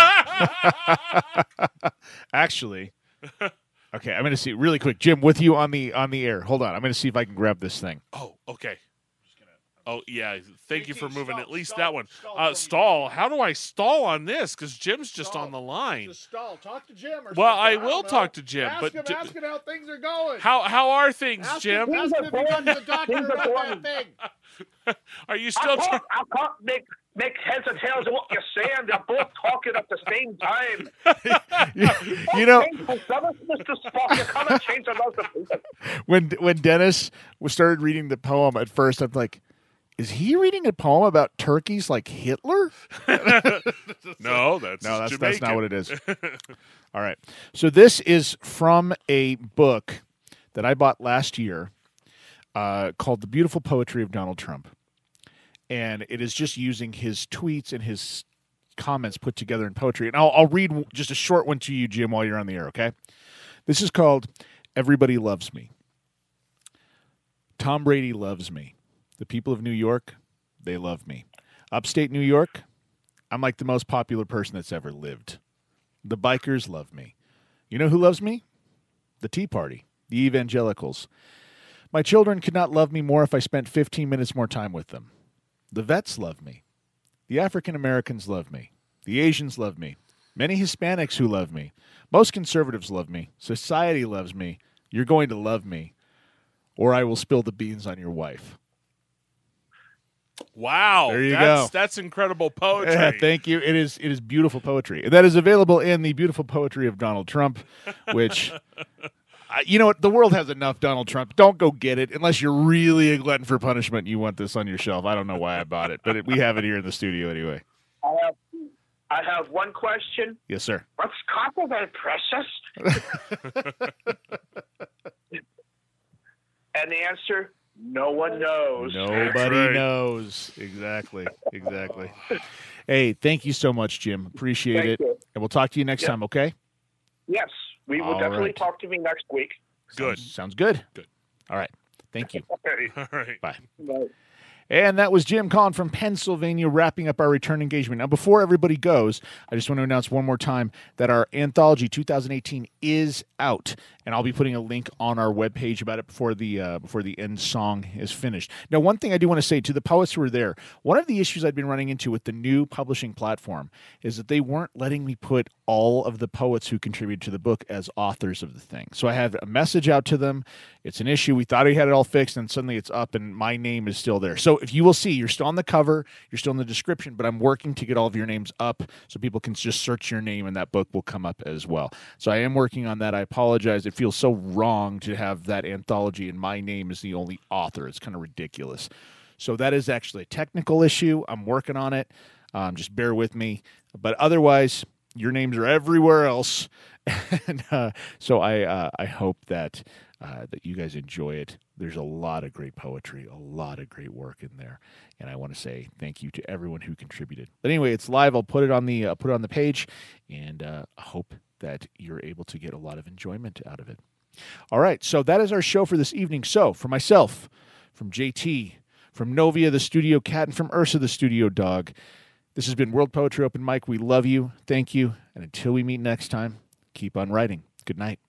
Actually, okay, I'm going to see really quick. Jim, with you on the air. Hold on. I'm going to see if I can grab this thing. Oh, okay. Oh, yeah. Thank you for moving at least that one. Stall. How do I stall on this? Because Jim's just on the line. Just stall. Talk to Jim. Or well, something. I will talk to Jim. Ask him how things are going. How are things, Jim? Ask him if he went to the doctor about that thing. Are you still... I can't make heads or tails of what you're saying. They're both talking at the same time. you know, Mr. Spock, you can't change another person. When Dennis started reading the poem, at first I'm like, is he reading a poem about turkeys like Hitler? No, that's not what it is. All right. So this is from a book that I bought last year called The Beautiful Poetry of Donald Trump. And it is just using his tweets and his comments put together in poetry. And I'll read just a short one to you, Jim, while you're on the air, okay? This is called Everybody Loves Me. Tom Brady loves me. The people of New York, they love me. Upstate New York, I'm like the most popular person that's ever lived. The bikers love me. You know who loves me? The Tea Party, the evangelicals. My children could not love me more if I spent 15 minutes more time with them. The vets love me. The African Americans love me. The Asians love me. Many Hispanics who love me. Most conservatives love me. Society loves me. You're going to love me, or I will spill the beans on your wife. Wow, there you go. That's incredible poetry. Yeah, thank you. It is beautiful poetry. And that is available in The Beautiful Poetry of Donald Trump, which... you know what? The world has enough Donald Trump. Don't go get it unless you're really a glutton for punishment and you want this on your shelf. I don't know why I bought it, but we have it here in the studio anyway. I have one question. Yes, sir. What's copper precious? And the answer, no one knows. Nobody knows. Exactly. Hey, thank you so much, Jim. Appreciate it. You. And we'll talk to you next time, okay? Yes. We will definitely talk to me next week. Good. Sounds good. Good. All right. Thank you. Okay. All right. Bye. Bye. And that was Jim Kahn from Pennsylvania wrapping up our return engagement. Now, before everybody goes, I just want to announce one more time that our Anthology 2018 is out. And I'll be putting a link on our webpage about it before the end song is finished. Now, one thing I do want to say to the poets who are there, one of the issues I've been running into with the new publishing platform is that they weren't letting me put all of the poets who contributed to the book as authors of the thing. So I have a message out to them. It's an issue. We thought we had it all fixed, and suddenly it's up, and my name is still there. So if you will see, you're still on the cover, you're still in the description, but I'm working to get all of your names up so people can just search your name, and that book will come up as well. So I am working on that. I apologize. It feels so wrong to have that anthology and my name is the only author. It's kind of ridiculous. So that is actually a technical issue. I'm working on it. Just bear with me. But otherwise, your names are everywhere else. And so I hope that you guys enjoy it. There's a lot of great poetry, a lot of great work in there, and I want to say thank you to everyone who contributed. But anyway, it's live. I'll put it on the page, and I hope that you're able to get a lot of enjoyment out of it. All right, so that is our show for this evening. So for myself, from JT, from Novia the studio cat, and from Ursa the studio dog, this has been World Poetry Open Mic. We love you. Thank you. And until we meet next time, keep on writing. Good night.